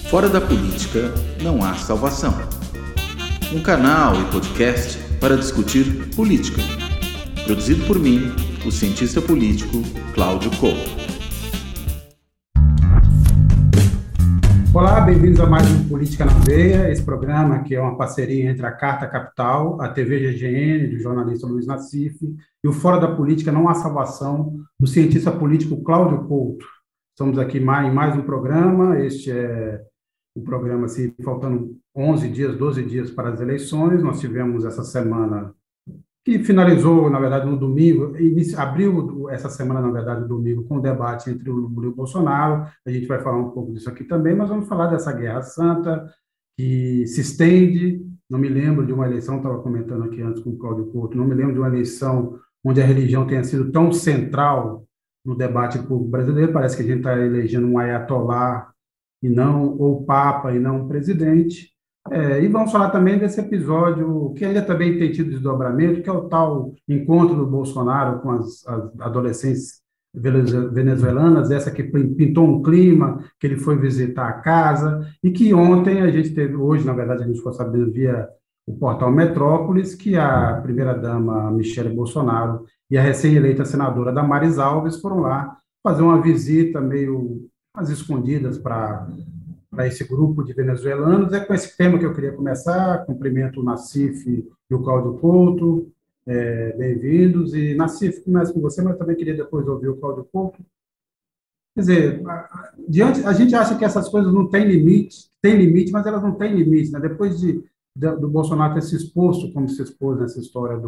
Fora da política não há salvação. Um canal e podcast para discutir política. Produzido por mim, o cientista político Cláudio Couto. Olá, bem-vindos a mais um Política na Veia, esse programa que é uma parceria entre a Carta Capital, a TV GGN, do jornalista Luiz Nassif, e o Fora da Política Não Há Salvação, do cientista político Cláudio Couto. Estamos aqui em mais um programa, este é o programa, assim, faltando 11 dias, 12 dias para as eleições. Nós tivemos essa semana, que finalizou, na verdade, no domingo, abriu essa semana, na verdade, no domingo, com o debate entre o Lula e o Bolsonaro. A gente vai falar um pouco disso aqui também, mas vamos falar dessa guerra santa, que se estende. Não me lembro de uma eleição, estava comentando aqui antes com o Cláudio Couto, não me lembro de uma eleição onde a religião tenha sido tão central no debate público brasileiro. Parece que a gente está elegendo um ayatolá, e não, ou papa, e não um presidente. E vamos falar também desse episódio, que ainda também tem tido desdobramento, que é o tal encontro do Bolsonaro com as adolescentes venezuelanas, essa que pintou um clima, que ele foi visitar a casa, e que ontem a gente teve, hoje, na verdade, a gente ficou sabendo via o portal Metrópolis, que a primeira-dama Michele Bolsonaro e a recém-eleita senadora Damares Alves foram lá fazer uma visita meio às escondidas para esse grupo de venezuelanos. É com esse tema que eu queria começar. Cumprimento o Nassif e o Cláudio Couto. Bem-vindos. E, Nassif, começo com você, mas também queria depois ouvir o Cláudio Couto. Quer dizer, a gente acha que essas coisas não têm limite, mas elas não têm limite, né? Depois do Bolsonaro ter se exposto, como se expôs nessa história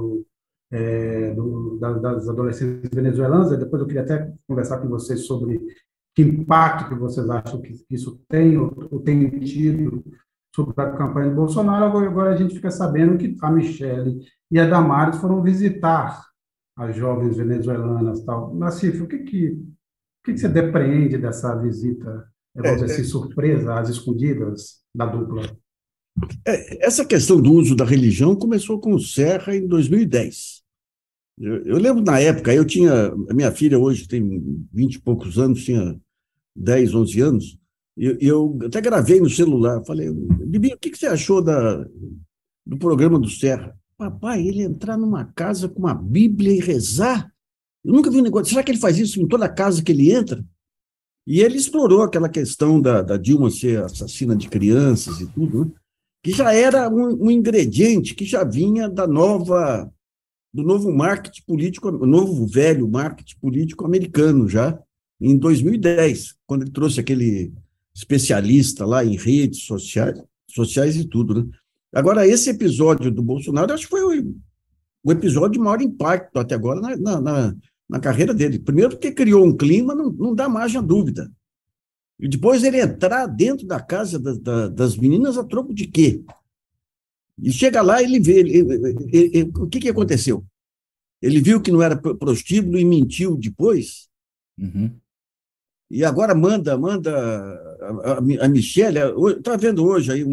das adolescentes venezuelanas, depois eu queria até conversar com vocês sobre que impacto que vocês acham que isso tem ou tem tido sobre a campanha do Bolsonaro. Agora a gente fica sabendo que a Michele e a Damares foram visitar as jovens venezuelanas. Tal. Nassif, o que você depreende dessa visita, vamos dizer assim, surpresa, às escondidas da dupla? Essa questão do uso da religião começou com o Serra em 2010. Eu lembro na época, a minha filha hoje tem 20 e poucos anos, tinha 10, 11 anos, e eu até gravei no celular, falei, Bibi, o que você achou do programa do Serra? Papai, ele entrar numa casa com uma Bíblia e rezar? Eu nunca vi um negócio, será que ele faz isso em toda casa que ele entra? E ele explorou aquela questão da Dilma ser assassina de crianças e tudo, né? Que já era um ingrediente que já vinha do novo marketing político, o novo velho marketing político americano já, em 2010, quando ele trouxe aquele especialista lá em redes sociais e tudo, né? Agora, esse episódio do Bolsonaro, acho que foi o episódio de maior impacto até agora na carreira dele. Primeiro porque criou um clima, não dá margem a dúvida. E depois ele entrar dentro da casa das meninas a troco de quê? E chega lá e ele vê, o que aconteceu? Ele viu que não era prostíbulo e mentiu depois. Uhum. E agora manda a Michele. Está vendo hoje aí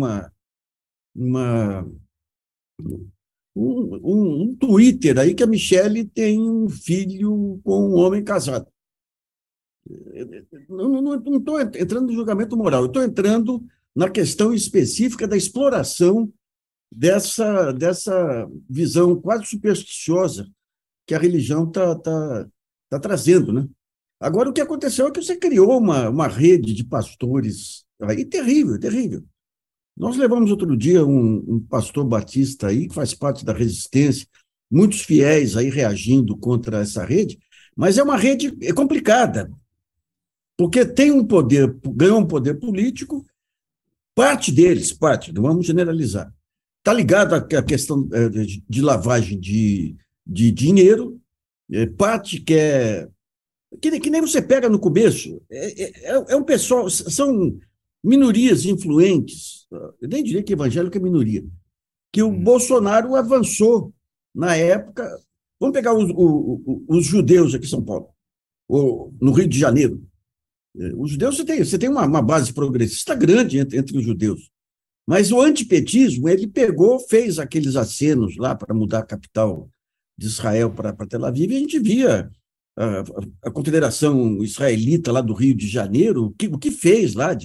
um Twitter aí que a Michele tem um filho com um homem casado. Não estou entrando no julgamento moral, eu estou entrando na questão específica da exploração dessa visão quase supersticiosa que a religião está trazendo, né? Agora, o que aconteceu é que você criou uma rede de pastores aí terrível, terrível. Nós levamos outro dia um pastor batista aí, que faz parte da resistência, muitos fiéis aí reagindo contra essa rede, mas é uma rede complicada, porque tem ganhou um poder político, parte deles, não vamos generalizar, está ligado à questão de lavagem de dinheiro, parte que nem você pega no começo, é um pessoal, são minorias influentes, eu nem diria que evangélico é minoria, que o Bolsonaro avançou na época. Vamos pegar os judeus aqui em São Paulo, ou no Rio de Janeiro. Os judeus, você tem uma base progressista grande entre os judeus, mas o antipetismo, ele fez aqueles acenos lá para mudar a capital de Israel para Tel Aviv, e a gente via a Confederação Israelita lá do Rio de Janeiro, o que fez lá de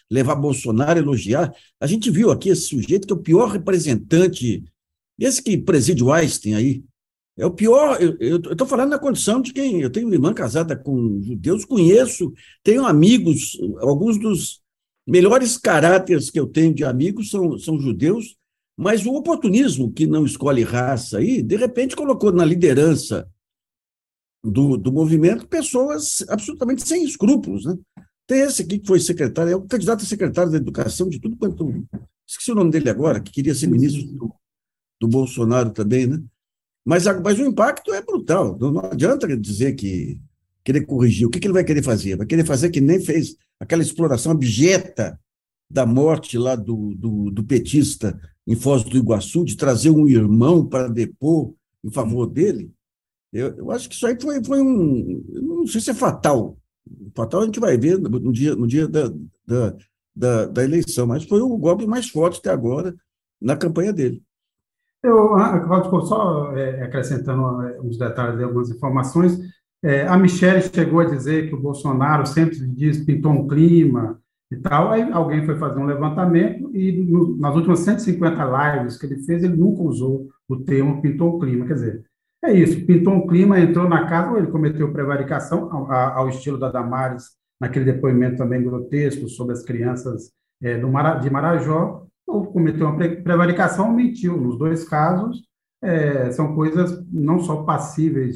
levar Bolsonaro, elogiar. A gente viu aqui esse sujeito que é o pior representante, esse que preside o Einstein aí, é o pior. Eu estou falando na condição de quem. Eu tenho uma irmã casada com judeus, conheço, tenho amigos, alguns dos melhores caráteres que eu tenho de amigos são judeus, mas o oportunismo que não escolhe raça aí, de repente colocou na liderança do movimento pessoas absolutamente sem escrúpulos, né? Tem esse aqui que foi secretário, é o candidato a secretário da Educação de tudo quanto. Esqueci o nome dele agora, que queria ser ministro do Bolsonaro também, né? Mas o impacto é brutal. Não adianta dizer que querer corrigir. O que ele vai querer fazer? Vai querer fazer que nem fez aquela exploração abjeta da morte lá do petista em Foz do Iguaçu, de trazer um irmão para depor em favor dele. Eu acho que isso aí foi um. Não sei se é fatal. Fatal a gente vai ver no dia da eleição, mas foi o golpe mais forte até agora na campanha dele. Cláudio, só acrescentando uns detalhes de algumas informações, a Michelle chegou a dizer que o Bolsonaro sempre diz pintou um clima e tal, aí alguém foi fazer um levantamento e nas últimas 150 lives que ele fez, ele nunca usou o termo pintou um clima, quer dizer, é isso, pintou um clima, entrou na casa, ou ele cometeu prevaricação, ao estilo da Damares, naquele depoimento também grotesco sobre as crianças de Marajó, ou cometeu uma prevaricação ou mentiu. Nos dois casos, são coisas não só passíveis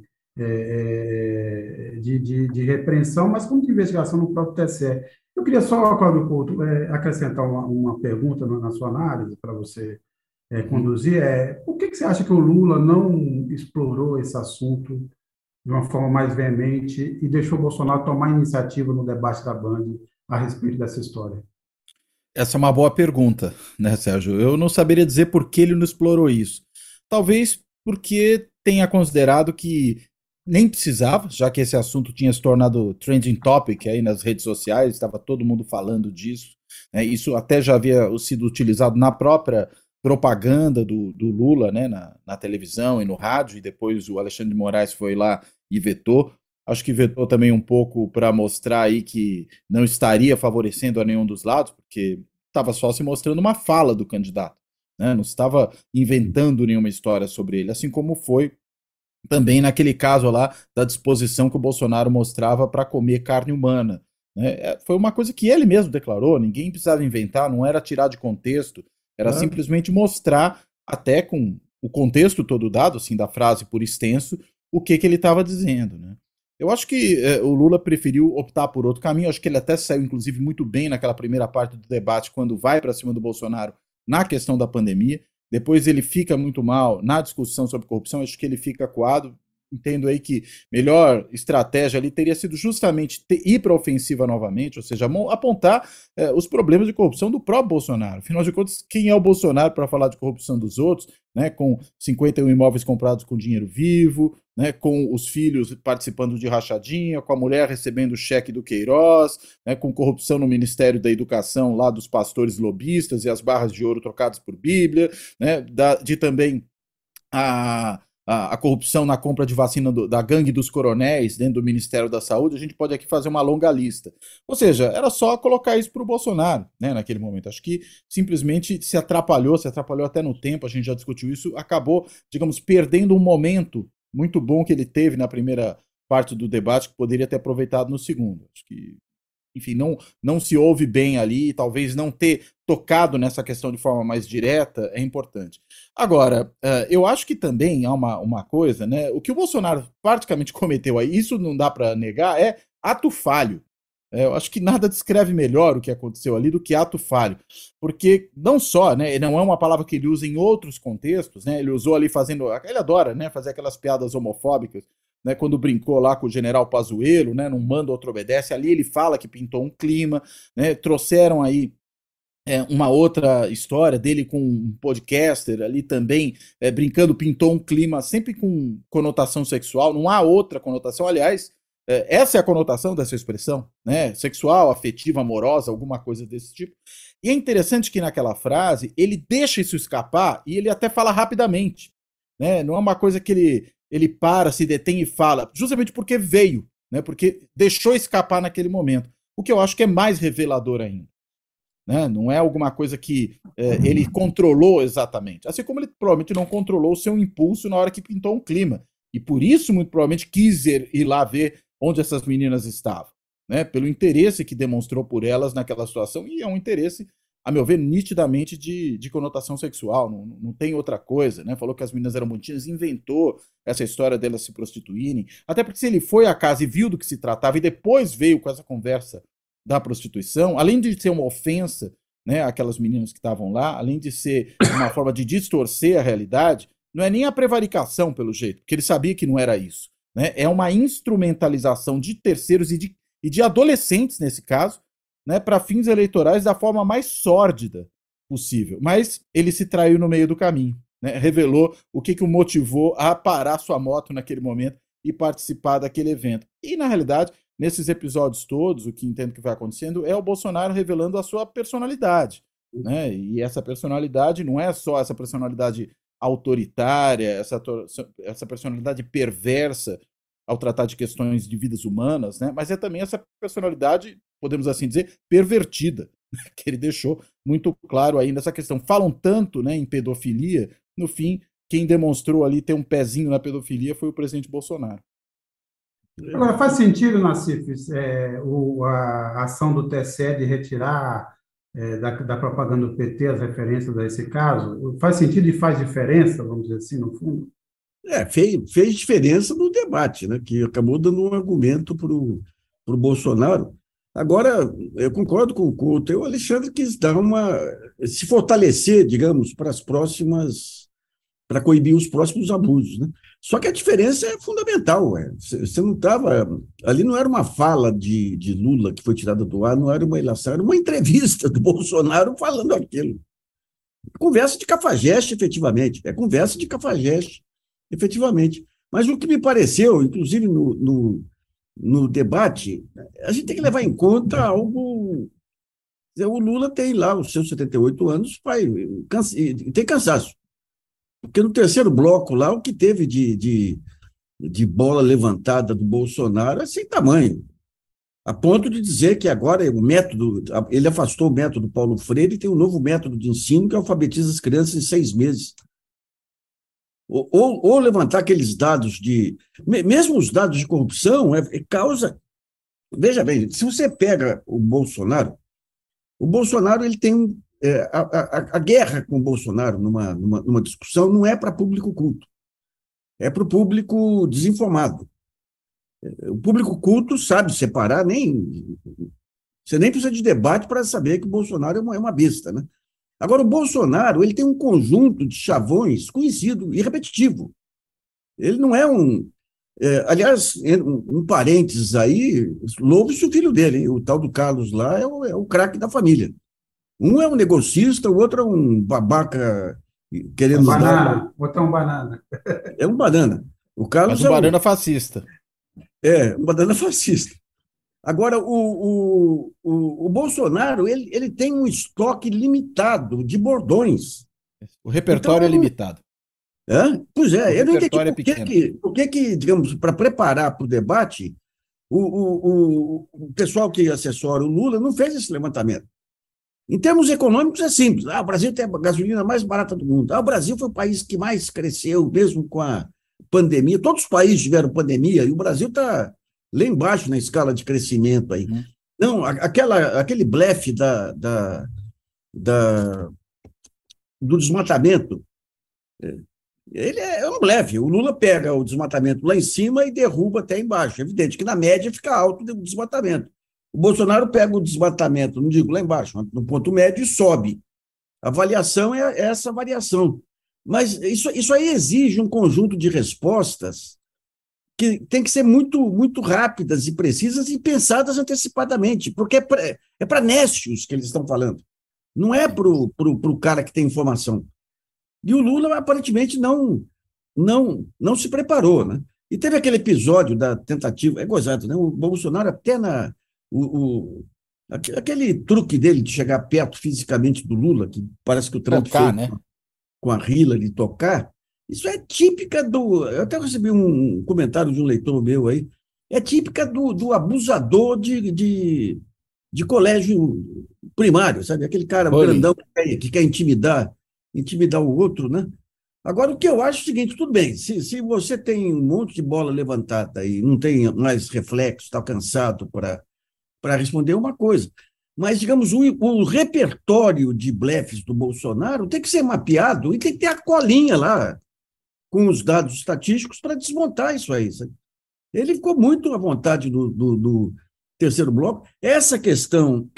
de repreensão, mas como de investigação no próprio TSE. Eu queria só, Cláudio Couto, acrescentar uma pergunta na sua análise, para você conduzir. Por que você acha que o Lula não explorou esse assunto de uma forma mais veemente e deixou o Bolsonaro tomar iniciativa no debate da Band a respeito dessa história? Essa é uma boa pergunta, né, Sérgio? Eu não saberia dizer por que ele não explorou isso. Talvez porque tenha considerado que nem precisava, já que esse assunto tinha se tornado trending topic aí nas redes sociais, estava todo mundo falando disso. Né? Isso até já havia sido utilizado na própria propaganda do Lula, né, na televisão e no rádio, e depois o Alexandre de Moraes foi lá e vetou. Acho que vetou também um pouco para mostrar aí que não estaria favorecendo a nenhum dos lados, porque estava só se mostrando uma fala do candidato, né? Não estava inventando nenhuma história sobre ele, assim como foi também naquele caso lá da disposição que o Bolsonaro mostrava para comer carne humana. Né? Foi uma coisa que ele mesmo declarou, ninguém precisava inventar, não era tirar de contexto, era simplesmente mostrar, até com o contexto todo dado, assim, da frase por extenso, o que ele estava dizendo, né? Eu acho que o Lula preferiu optar por outro caminho. Acho que ele até saiu, inclusive, muito bem naquela primeira parte do debate, quando vai para cima do Bolsonaro na questão da pandemia. Depois ele fica muito mal na discussão sobre corrupção. Acho que ele fica acuado. Entendo aí que melhor estratégia ali teria sido justamente ir para a ofensiva novamente, ou seja, apontar os problemas de corrupção do próprio Bolsonaro. Afinal de contas, quem é o Bolsonaro para falar de corrupção dos outros, né, com 51 imóveis comprados com dinheiro vivo, né, com os filhos participando de rachadinha, com a mulher recebendo o cheque do Queiroz, né, com corrupção no Ministério da Educação lá dos pastores lobistas e as barras de ouro trocadas por Bíblia, né, de também a corrupção na compra de vacina da gangue dos coronéis dentro do Ministério da Saúde. A gente pode aqui fazer uma longa lista. Ou seja, era só colocar isso para o Bolsonaro, né, naquele momento. Acho que simplesmente se atrapalhou até no tempo, a gente já discutiu isso, acabou, digamos, perdendo um momento muito bom que ele teve na primeira parte do debate, que poderia ter aproveitado no segundo. Acho que, enfim, não se ouve bem ali, talvez não ter tocado nessa questão de forma mais direta é importante. Agora, eu acho que também há uma coisa, né? O que o Bolsonaro praticamente cometeu aí, isso não dá para negar, é ato falho. Eu acho que nada descreve melhor o que aconteceu ali do que ato falho, porque não só, né, não é uma palavra que ele usa em outros contextos, né, ele usou ali ele adora, né, fazer aquelas piadas homofóbicas, né, quando brincou lá com o general Pazuello, né, não manda, outro obedece, ali ele fala que pintou um clima, né, trouxeram aí uma outra história dele com um podcaster ali também, brincando, pintou um clima sempre com conotação sexual, não há outra conotação, aliás, essa é a conotação dessa expressão, né? Sexual, afetiva, amorosa, alguma coisa desse tipo. E é interessante que naquela frase ele deixa isso escapar e ele até fala rapidamente, né? Não é uma coisa que ele para, se detém e fala, justamente porque veio, né? Porque deixou escapar naquele momento. O que eu acho que é mais revelador ainda. né? Não é alguma coisa que ele controlou exatamente. Assim como ele provavelmente não controlou o seu impulso na hora que pintou um clima. E por isso, muito provavelmente, quis ir lá ver onde essas meninas estavam, né? Pelo interesse que demonstrou por elas naquela situação, e é um interesse, a meu ver, nitidamente de conotação sexual, não tem outra coisa, né? Falou que as meninas eram bonitinhas, inventou essa história delas se prostituírem, até porque se ele foi à casa e viu do que se tratava e depois veio com essa conversa da prostituição, além de ser uma ofensa, né, aquelas meninas que estavam lá, além de ser uma forma de distorcer a realidade, não é nem a prevaricação, pelo jeito, porque ele sabia que não era isso, né? É uma instrumentalização de terceiros e de adolescentes, nesse caso, né, para fins eleitorais da forma mais sórdida possível. Mas ele se traiu no meio do caminho, né? Revelou o que o motivou a parar sua moto naquele momento e participar daquele evento. E, na realidade, nesses episódios todos, o que entendo que vai acontecendo é o Bolsonaro revelando a sua personalidade, né? E essa personalidade não é só essa personalidade autoritária, essa personalidade perversa ao tratar de questões de vidas humanas, né? Mas é também essa personalidade, podemos assim dizer, pervertida, que ele deixou muito claro aí nessa questão. Falam tanto, né, em pedofilia, no fim, quem demonstrou ali ter um pezinho na pedofilia foi o presidente Bolsonaro. Agora, faz sentido, Nassif, a ação do TSE de retirar da propaganda do PT as referências a esse caso? Faz sentido e faz diferença, vamos dizer assim, no fundo? Fez diferença no debate, né, que acabou dando um argumento para o Bolsonaro. Agora, eu concordo com o Couto, o Alexandre quis se fortalecer, digamos, para coibir os próximos abusos, né? Só que a diferença é fundamental. Você não estava. Ali não era uma fala de Lula que foi tirada do ar, não era uma ilação, era uma entrevista do Bolsonaro falando aquilo. Conversa de cafajeste, efetivamente. É conversa de cafajeste, efetivamente. Mas o que me pareceu, inclusive no debate, a gente tem que levar em conta algo. O Lula tem lá os seus 78 anos, tem cansaço. Porque no terceiro bloco lá, o que teve de bola levantada do Bolsonaro é sem tamanho, a ponto de dizer que agora ele afastou o método Paulo Freire e tem um novo método de ensino que alfabetiza as crianças em 6 meses. Ou levantar aqueles dados mesmo os dados de corrupção, causa... Veja bem, se você pega o Bolsonaro ele tem a guerra com o Bolsonaro numa discussão não é para público culto, é para o público desinformado. O público culto sabe separar, você nem precisa de debate para saber que o Bolsonaro é uma besta, né? Agora, o Bolsonaro ele tem um conjunto de chavões conhecido e repetitivo. Ele não é aliás, um parênteses aí, louve-se o filho dele, hein? O tal do Carlos lá é o craque da família. Um é um negocista, o outro é um babaca querendo... Banana, outro é um banana. É um banana. O Carlos Mas um banana fascista. Um banana fascista. Agora, o Bolsonaro ele tem um estoque limitado de bordões. O repertório é limitado. Pois eu não entendi por que, digamos, para preparar para o debate, o pessoal que assessora o Lula não fez esse levantamento. Em termos econômicos, é simples. O Brasil tem a gasolina mais barata do mundo. O Brasil foi o país que mais cresceu, mesmo com a pandemia. Todos os países tiveram pandemia e o Brasil está lá embaixo na escala de crescimento aí. Não, aquele blefe do desmatamento, ele é um blefe. O Lula pega o desmatamento lá em cima e derruba até embaixo. É evidente que na média fica alto o desmatamento. O Bolsonaro pega o desmatamento, não digo lá embaixo, no ponto médio e sobe. A avaliação é essa variação. Mas isso aí exige um conjunto de respostas que tem que ser muito, muito rápidas e precisas e pensadas antecipadamente, porque é para nécios que eles estão falando, não é para o cara que tem informação. E o Lula, aparentemente, não se preparou, né? E teve aquele episódio da tentativa, é gozado, né? O Bolsonaro até aquele truque dele de chegar perto fisicamente do Lula, que parece que o Trump fez, né? Com a Hillary tocar, isso é típica eu até recebi um comentário de um leitor meu aí, é típica do abusador de de colégio primário, sabe? Aquele cara Bullying. grandão que quer intimidar o outro, né? Agora, o que eu acho é o seguinte, tudo bem, se você tem um monte de bola levantada e não tem mais reflexo, está cansado para responder uma coisa, mas, digamos, o repertório de blefes do Bolsonaro tem que ser mapeado e tem que ter a colinha lá com os dados estatísticos para desmontar isso aí, sabe? Ele ficou muito à vontade do terceiro bloco. Essa questão.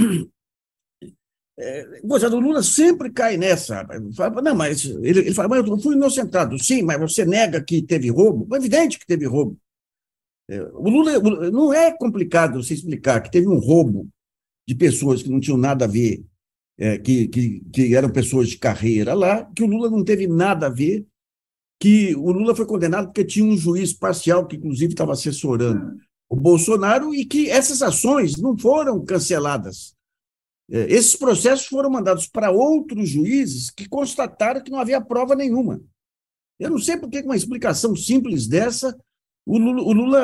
O Lula sempre cai nessa. Fala, não, mas ele fala, mas eu fui inocentado. Sim, mas você nega que teve roubo? É evidente que teve roubo. O Lula não é complicado você explicar que teve um roubo de pessoas que não tinham nada a ver, que eram pessoas de carreira lá, que o Lula não teve nada a ver, que o Lula foi condenado porque tinha um juiz parcial que, inclusive, estava assessorando o Bolsonaro e que essas ações não foram canceladas. Esses processos foram mandados para outros juízes que constataram que não havia prova nenhuma. Eu não sei por que uma explicação simples dessa, o Lula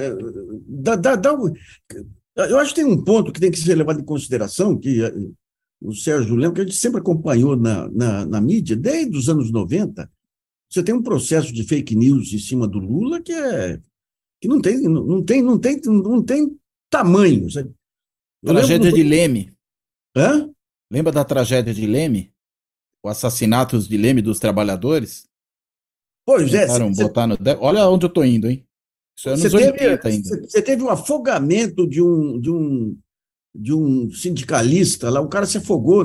eu acho que tem um ponto que tem que ser levado em consideração, que o Sérgio lembra, que a gente sempre acompanhou na mídia, desde os anos 90, você tem um processo de fake news em cima do Lula que não tem tamanho. Sabe? Tragédia de Leme. Hã? Lembra da tragédia de Leme? O assassinato de Leme dos trabalhadores? Pois é. Botar no... Olha onde eu tô indo, hein? Isso é nos 80 ainda. Você teve um afogamento de um sindicalista lá, o cara se afogou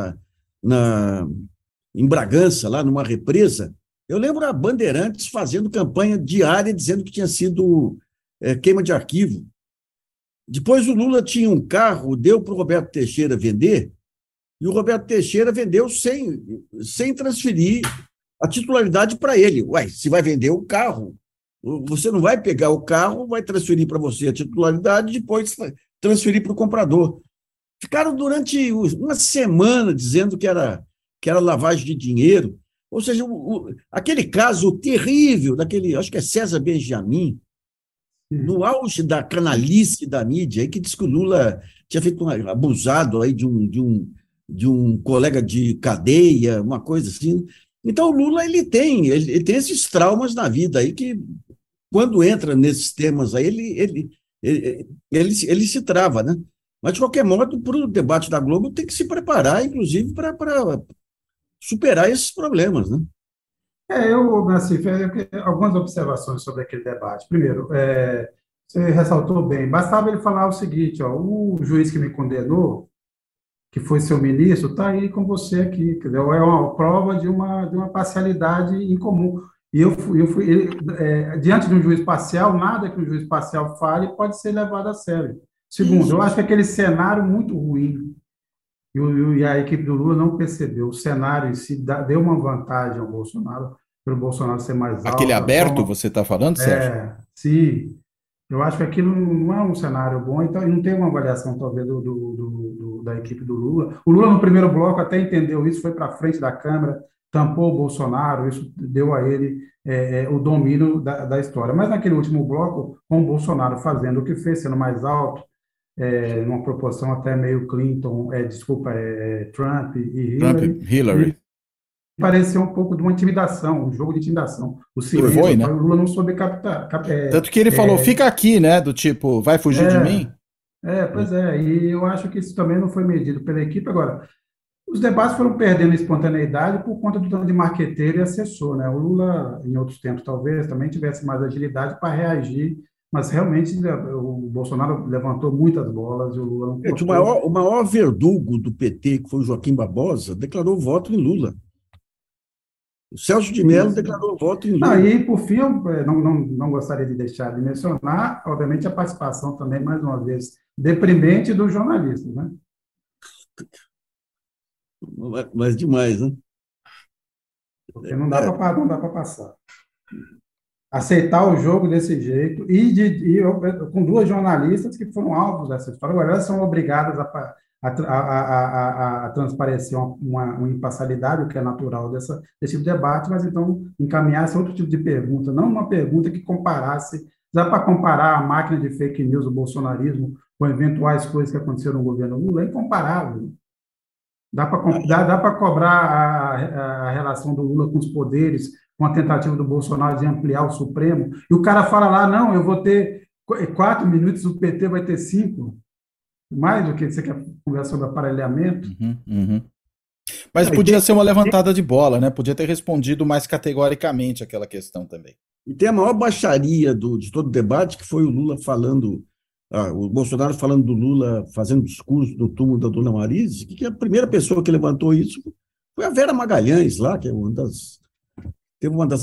em Bragança, lá numa represa. Eu lembro a Bandeirantes fazendo campanha diária dizendo que tinha sido queima de arquivo. Depois o Lula tinha um carro, deu para o Roberto Teixeira vender, e o Roberto Teixeira vendeu sem transferir a titularidade para ele. Ué, se vai vender o carro, você não vai pegar o carro, vai transferir para você a titularidade e depois transferir para o comprador. Ficaram durante uma semana dizendo que era lavagem de dinheiro. Ou seja, aquele caso terrível daquele, acho que é César Benjamin, no auge da canalice da mídia, aí que diz que o Lula tinha feito abusado aí de um colega de cadeia, uma coisa assim. Então, o Lula ele tem esses traumas na vida aí que, quando entra nesses temas aí, ele se trava, né? Mas, de qualquer modo, para o debate da Globo, tem que se preparar, inclusive, para superar esses problemas, né? Nassif, algumas observações sobre aquele debate. Primeiro, você ressaltou bem, bastava ele falar o seguinte, ó, o juiz que me condenou, que foi seu ministro, está aí com você aqui, entendeu? É uma prova de uma parcialidade incomum. E diante de um juiz parcial, nada que um juiz parcial fale pode ser levado a sério. Segundo, eu acho que aquele cenário muito ruim, e a equipe do Lula não percebeu, o cenário em si deu uma vantagem ao Bolsonaro, pelo Bolsonaro ser mais alto. Aquele aberto, você está falando, Sérgio? Sim. Eu acho que aquilo não é um cenário bom, então não tem uma avaliação, talvez, da equipe do Lula. O Lula, no primeiro bloco, até entendeu isso, foi para frente da Câmara, tampou o Bolsonaro, isso deu a ele o domínio da história. Mas naquele último bloco, com o Bolsonaro fazendo o que fez, sendo mais alto, numa proporção até meio Clinton, Trump e Hillary. Pareceu um pouco de uma intimidação, um jogo de intimidação. O silêncio, foi, né? O Lula não soube captar. Tanto que ele falou, fica aqui, né? Do tipo, vai fugir de mim? Pois é, e eu acho que isso também não foi medido pela equipe. Agora, os debates foram perdendo espontaneidade por conta do tanto de marqueteiro e assessor, né? O Lula, em outros tempos, talvez, também tivesse mais agilidade para reagir, mas realmente o Bolsonaro levantou muitas bolas e o Lula não o maior verdugo do PT, que foi o Joaquim Barbosa, declarou voto em Lula. O Celso de Mello declarou voto em Lula. E, por fim, eu não gostaria de deixar de mencionar, obviamente, a participação também, mais uma vez, deprimente dos jornalistas, né? Mas demais, né? Porque não dá para passar. Aceitar o jogo desse jeito com duas jornalistas que foram alvos dessa história. Agora, elas são obrigadas a transparecer uma imparcialidade, o que é natural desse tipo de debate, mas então encaminhasse outro tipo de pergunta, não uma pergunta que comparasse, dá para comparar a máquina de fake news, o bolsonarismo, com eventuais coisas que aconteceram no governo Lula, é incomparável. Dá para cobrar a relação do Lula com os poderes, com a tentativa do Bolsonaro de ampliar o Supremo, e o cara fala lá, não, eu vou ter 4 minutos, o PT vai ter 5. Mais do que você quer conversar sobre aparelhamento. Mas podia ser uma levantada de bola, né? Podia ter respondido mais categoricamente aquela questão também. E tem a maior baixaria de todo o debate, que foi o Lula falando, o Bolsonaro falando do Lula, fazendo discurso do túmulo da Dona Marise, que a primeira pessoa que levantou isso foi a Vera Magalhães, lá, que é teve uma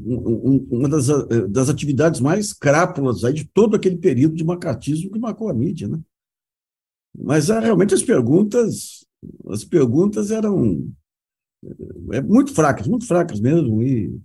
das atividades mais crápulas aí de todo aquele período de macartismo que marcou a mídia, né? Mas realmente as perguntas eram muito fracas mesmo. E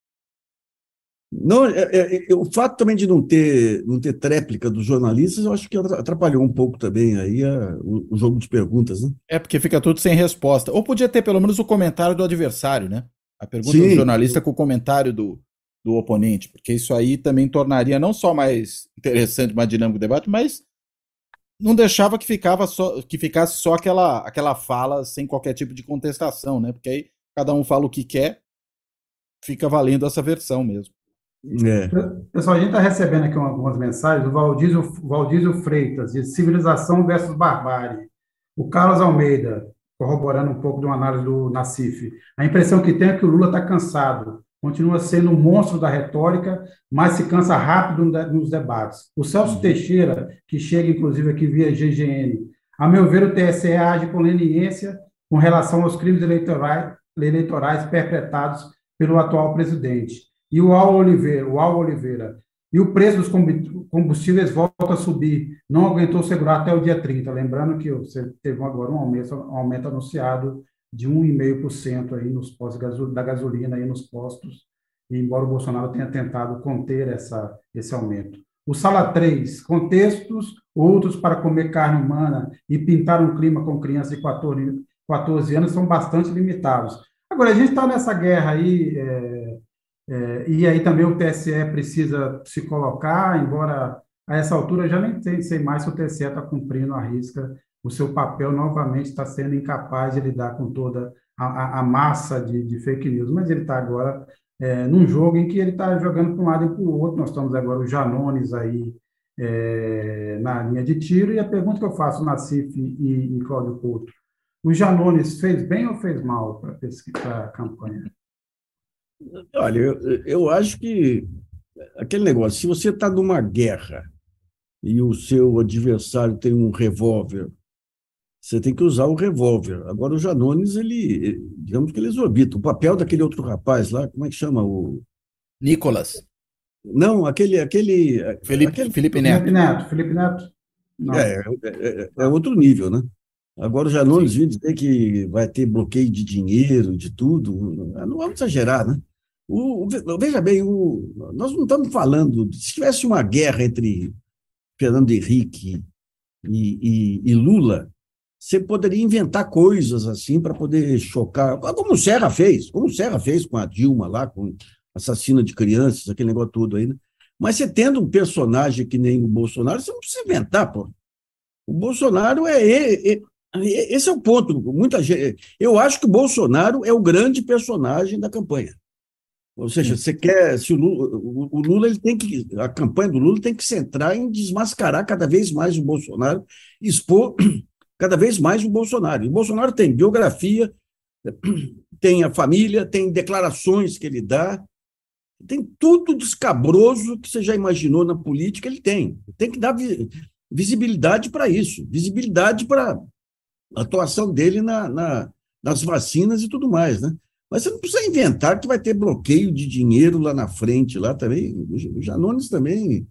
não, o fato também de não ter tréplica dos jornalistas, eu acho que atrapalhou um pouco também aí o jogo de perguntas, né? Porque fica tudo sem resposta. Ou podia ter pelo menos o comentário do adversário, né? A pergunta do jornalista com o comentário do oponente, porque isso aí também tornaria não só mais interessante, mais dinâmico o debate, mas não deixava que ficasse só aquela fala sem qualquer tipo de contestação, né? Porque aí cada um fala o que quer, fica valendo essa versão mesmo. Pessoal, a gente está recebendo aqui algumas mensagens do Valdísio Freitas, de Civilização versus Barbárie. O Carlos Almeida, corroborando um pouco de uma análise do Nassif. A impressão que tem é que o Lula está cansado, continua sendo um monstro da retórica, mas se cansa rápido nos debates. O Celso Teixeira, que chega, inclusive, aqui via GGN, a meu ver, o TSE age com leniência com relação aos crimes eleitorais perpetrados pelo atual presidente. E o Al Oliveira. E o preço dos combustíveis volta a subir. Não aguentou segurar até o dia 30. Lembrando que você teve agora um aumento anunciado de 1,5% aí nos postos da gasolina aí nos postos, e embora o Bolsonaro tenha tentado conter esse aumento. O Sala 3, contextos, outros para comer carne humana e pintar um clima com crianças de 14 anos são bastante limitados. Agora, a gente está nessa guerra aí, e aí também o TSE precisa se colocar, embora a essa altura eu já nem sei mais se o TSE está cumprindo à risca o seu papel, novamente está sendo incapaz de lidar com toda a massa de fake news, mas ele está agora num jogo em que ele está jogando para um lado e para o outro. Nós estamos agora o Janones aí na linha de tiro, e a pergunta que eu faço, Nassif e Cláudio Couto, o Janones fez bem ou fez mal para a campanha? Olha, eu acho que aquele negócio, se você está numa guerra e o seu adversário tem um revólver, você tem que usar o revólver. Agora, o Janones, digamos que ele exorbita. O papel daquele outro rapaz lá, como é que chama? Nicolas. Não, Felipe Neto. Felipe Neto. Não. É outro nível, né? Agora, o Janones viu dizer que vai ter bloqueio de dinheiro, de tudo. Não vamos exagerar, né? Veja bem, nós não estamos falando... Se tivesse uma guerra entre Fernando Henrique e Lula, você poderia inventar coisas assim para poder chocar, como o Serra fez com a Dilma lá, com assassina de crianças, aquele negócio todo aí, né? Mas você tendo um personagem que nem o Bolsonaro, você não precisa inventar, pô. O Bolsonaro esse é o ponto. Muita gente, eu acho que o Bolsonaro é o grande personagem da campanha. Ou seja, você quer, se o Lula a campanha do Lula tem que centrar em desmascarar cada vez mais o Bolsonaro, expor cada vez mais o Bolsonaro. O Bolsonaro tem biografia, tem a família, tem declarações que ele dá, tem tudo descabroso que você já imaginou na política, ele tem. Tem que dar visibilidade para isso, visibilidade para a atuação dele nas vacinas e tudo mais, né? Mas você não precisa inventar que vai ter bloqueio de dinheiro lá na frente, lá também. O Janones também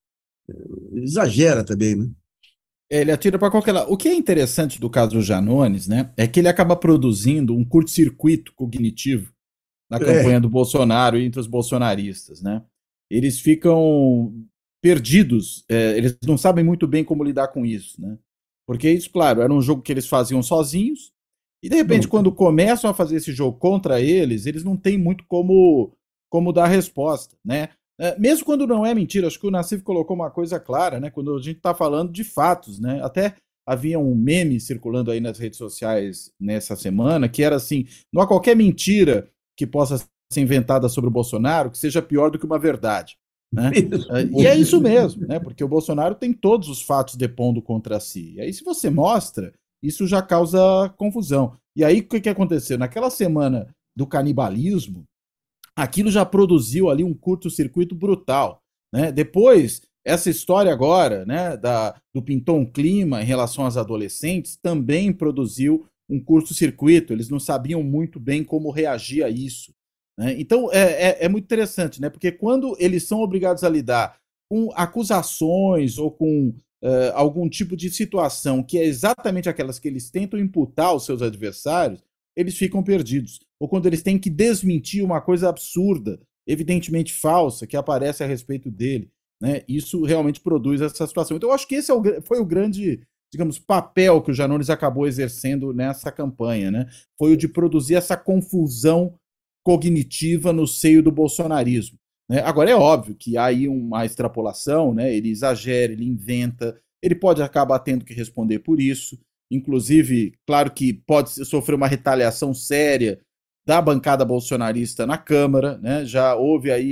exagera também, né? Ele atira para qualquer lado. O que é interessante do caso do Janones, né, é que ele acaba produzindo um curto-circuito cognitivo na campanha do Bolsonaro e entre os bolsonaristas, né? Eles ficam perdidos, eles não sabem muito bem como lidar com isso, né? Porque isso, claro, era um jogo que eles faziam sozinhos, e de repente, quando começam a fazer esse jogo contra eles não têm muito como dar resposta, né? Mesmo quando não é mentira, acho que o Nassif colocou uma coisa clara, né? Quando a gente está falando de fatos, né? Até havia um meme circulando aí nas redes sociais nessa semana, que era assim, não há qualquer mentira que possa ser inventada sobre o Bolsonaro que seja pior do que uma verdade. Né? E é isso mesmo, né? Porque o Bolsonaro tem todos os fatos depondo contra si. E aí, se você mostra, isso já causa confusão. E aí, o que aconteceu? Naquela semana do canibalismo, aquilo já produziu ali um curto-circuito brutal. Né? Depois, essa história agora, né, do pintou um clima em relação às adolescentes, também produziu um curto-circuito. Eles não sabiam muito bem como reagir a isso. Né? Então, é muito interessante, né? Porque quando eles são obrigados a lidar com acusações ou com algum tipo de situação que é exatamente aquelas que eles tentam imputar aos seus adversários, eles ficam perdidos. Ou quando eles têm que desmentir uma coisa absurda, evidentemente falsa, que aparece a respeito dele. Né? Isso realmente produz essa situação. Então, eu acho que esse foi o grande, digamos, papel que o Janones acabou exercendo nessa campanha. Né? Foi o de produzir essa confusão cognitiva no seio do bolsonarismo. Né? Agora, é óbvio que há aí uma extrapolação, né? Ele exagera, ele inventa, ele pode acabar tendo que responder por isso. Inclusive, claro que pode sofrer uma retaliação séria da bancada bolsonarista na Câmara, né? Já houve aí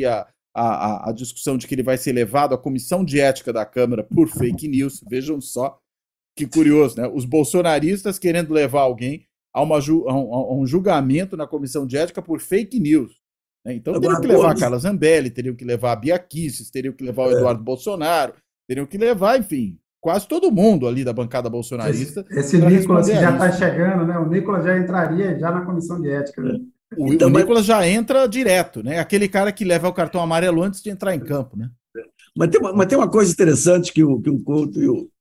a discussão de que ele vai ser levado à comissão de ética da Câmara por fake news. Vejam só que curioso, né? Os bolsonaristas querendo levar alguém a um julgamento na comissão de ética por fake news. Né? Então teriam que levar a Carla Zambelli, teriam que levar a Bia Kicis, teriam que levar o Eduardo Bolsonaro, teriam que levar, enfim, quase todo mundo ali da bancada bolsonarista. Esse Nicolas que já está chegando, né? O Nicolas já entraria já na comissão de ética. Né? O Nicolas já entra direto, né? Aquele cara que leva o cartão amarelo antes de entrar em campo, né? Mas tem uma coisa interessante que o Couto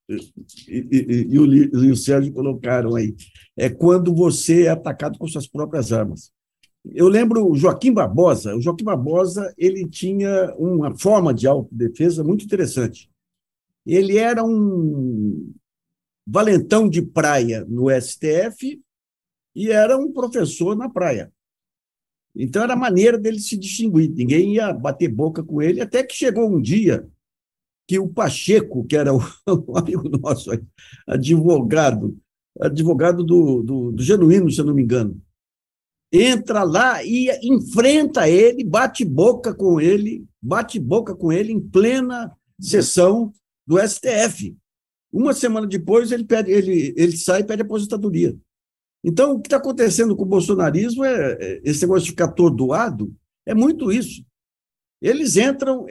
e o Sérgio colocaram aí. É quando você é atacado com suas próprias armas. Eu lembro o Joaquim Barbosa. O Joaquim Barbosa ele tinha uma forma de autodefesa muito interessante. Ele era um valentão de praia no STF e era um professor na praia. Então, era a maneira dele se distinguir. Ninguém ia bater boca com ele, até que chegou um dia que o Pacheco, que era um amigo nosso, advogado do Genuíno, se eu não me engano, entra lá e enfrenta ele, bate boca com ele em plena sessão do STF. Uma semana depois, ele sai e pede aposentadoria. Então, o que está acontecendo com o bolsonarismo esse negócio de ficar atordoado, é muito isso. Eles entram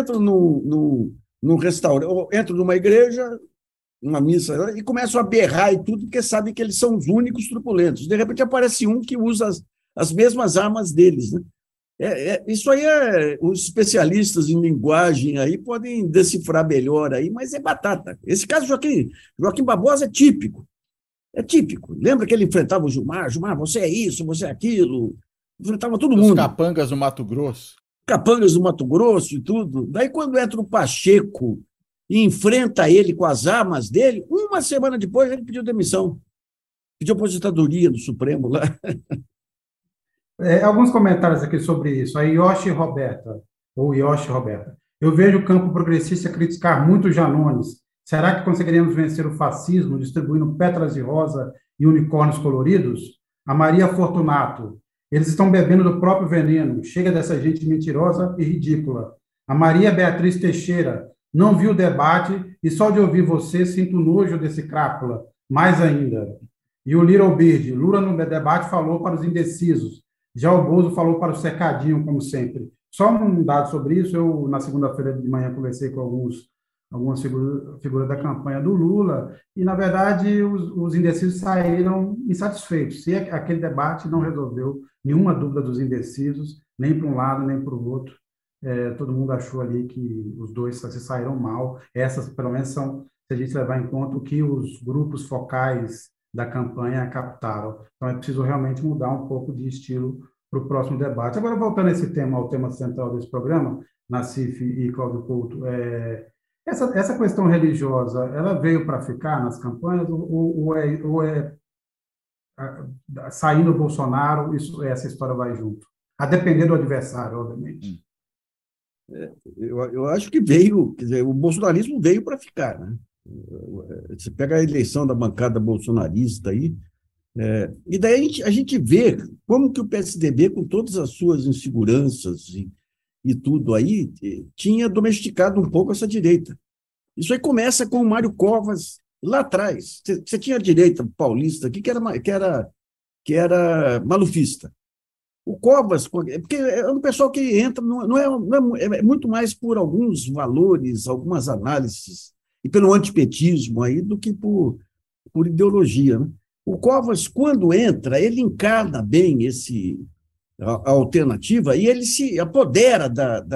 num restaurante, ou entram numa igreja, numa missa, e começam a berrar e tudo, porque sabem que eles são os únicos truculentos. De repente aparece um que usa as mesmas armas deles. Né? Isso aí os especialistas em linguagem aí podem decifrar melhor aí, mas é batata. Esse caso Joaquim Barbosa é típico. É típico. Lembra que ele enfrentava o Gilmar? Gilmar, você é isso, você é aquilo. Enfrentava todo mundo. Os capangas do Mato Grosso. Capangas do Mato Grosso e tudo. Daí, quando entra o Pacheco e enfrenta ele com as armas dele, uma semana depois ele pediu demissão. Pediu aposentadoria do Supremo lá. Alguns comentários aqui sobre isso. A Yoshi Roberta. Eu vejo o campo progressista criticar muito Janones. Será que conseguiremos vencer o fascismo distribuindo pétalas de rosa e unicórnios coloridos? A Maria Fortunato. Eles estão bebendo do próprio veneno. Chega dessa gente mentirosa e ridícula. A Maria Beatriz Teixeira. Não vi o debate e só de ouvir você sinto nojo desse crápula. Mais ainda. E o Little Bird. Lula no debate falou para os indecisos. Já o Bozo falou para o cercadinho, como sempre. Só um dado sobre isso. Eu, na segunda-feira de manhã, conversei com algumas figuras da campanha do Lula, e, na verdade, os indecisos saíram insatisfeitos. Se aquele debate não resolveu nenhuma dúvida dos indecisos, nem para um lado, nem para o outro, todo mundo achou ali que os dois se saíram mal. Essas, pelo menos, são, se a gente levar em conta o que os grupos focais da campanha captaram. Então, é preciso realmente mudar um pouco de estilo para o próximo debate. Agora, voltando ao tema central desse programa, Nassif e Cláudio Couto, essa questão religiosa, ela veio para ficar nas campanhas ou saindo o Bolsonaro, essa história vai junto? A depender do adversário, obviamente. Eu acho que veio, quer dizer, o bolsonarismo veio para ficar, né? Você pega a eleição da bancada bolsonarista aí, e daí a gente vê como que o PSDB, com todas as suas inseguranças e tudo aí, tinha domesticado um pouco essa direita. Isso aí começa com o Mário Covas lá atrás. Você tinha a direita paulista aqui que era malufista. O Covas, porque é um pessoal que entra, é muito mais por alguns valores, algumas análises, e pelo antipetismo aí, do que por ideologia, né? O Covas, quando entra, ele encarna bem a alternativa e ele se apodera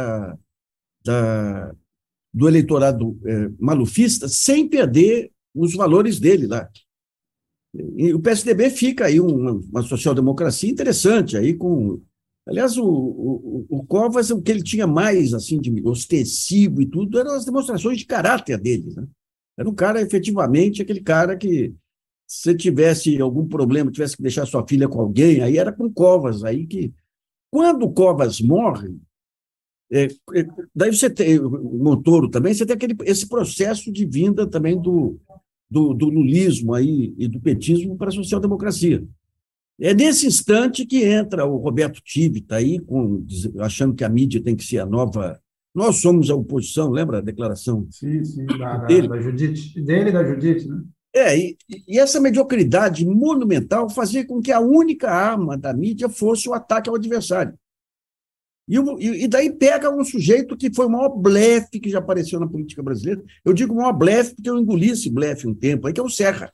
do eleitorado malufista sem perder os valores dele lá. E o PSDB fica aí uma social-democracia interessante, aí com. Aliás, o Covas, o que ele tinha mais assim, de ostensivo e tudo, eram as demonstrações de caráter dele, né? Era um cara, efetivamente, aquele cara que, se tivesse algum problema, tivesse que deixar sua filha com alguém, aí era com o Covas. Aí que, quando o Covas morre, daí você tem o Montoro também, você tem esse processo de vinda também do lulismo aí, e do petismo para a social-democracia. É nesse instante que entra o Roberto Tivita aí, achando que a mídia tem que ser a nova. Nós somos a oposição, lembra a declaração? Sim, dele? da Judite, dele e da Judite, né? E essa mediocridade monumental fazia com que a única arma da mídia fosse o ataque ao adversário. E daí pega um sujeito que foi o maior blefe que já apareceu na política brasileira. Eu digo maior blefe porque eu engoli esse blefe um tempo aí, que é o Serra.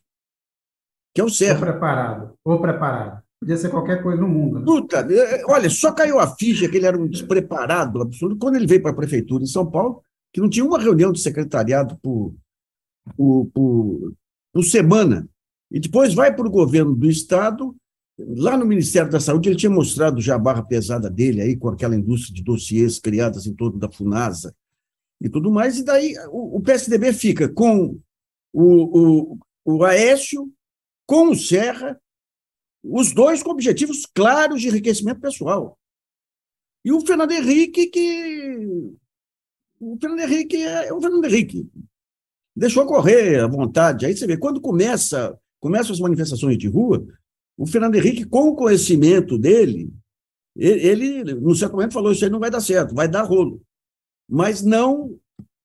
Ou preparado. Podia ser qualquer coisa no mundo, né? Puta, olha, só caiu a ficha que ele era um despreparado absoluto quando ele veio para a prefeitura em São Paulo, que não tinha uma reunião de secretariado por semana. E depois vai para o governo do Estado. Lá no Ministério da Saúde, ele tinha mostrado já a barra pesada dele, aí, com aquela indústria de dossiês criadas em torno da Funasa e tudo mais, e daí o PSDB fica com o Aécio, com o Serra, os dois com objetivos claros de enriquecimento pessoal. E o Fernando Henrique, o Fernando Henrique é o Fernando Henrique. Deixou correr à vontade. Aí você vê, quando começam as manifestações de rua, o Fernando Henrique, com o conhecimento dele, ele, no certo momento, falou: isso aí não vai dar certo, vai dar rolo. Mas não.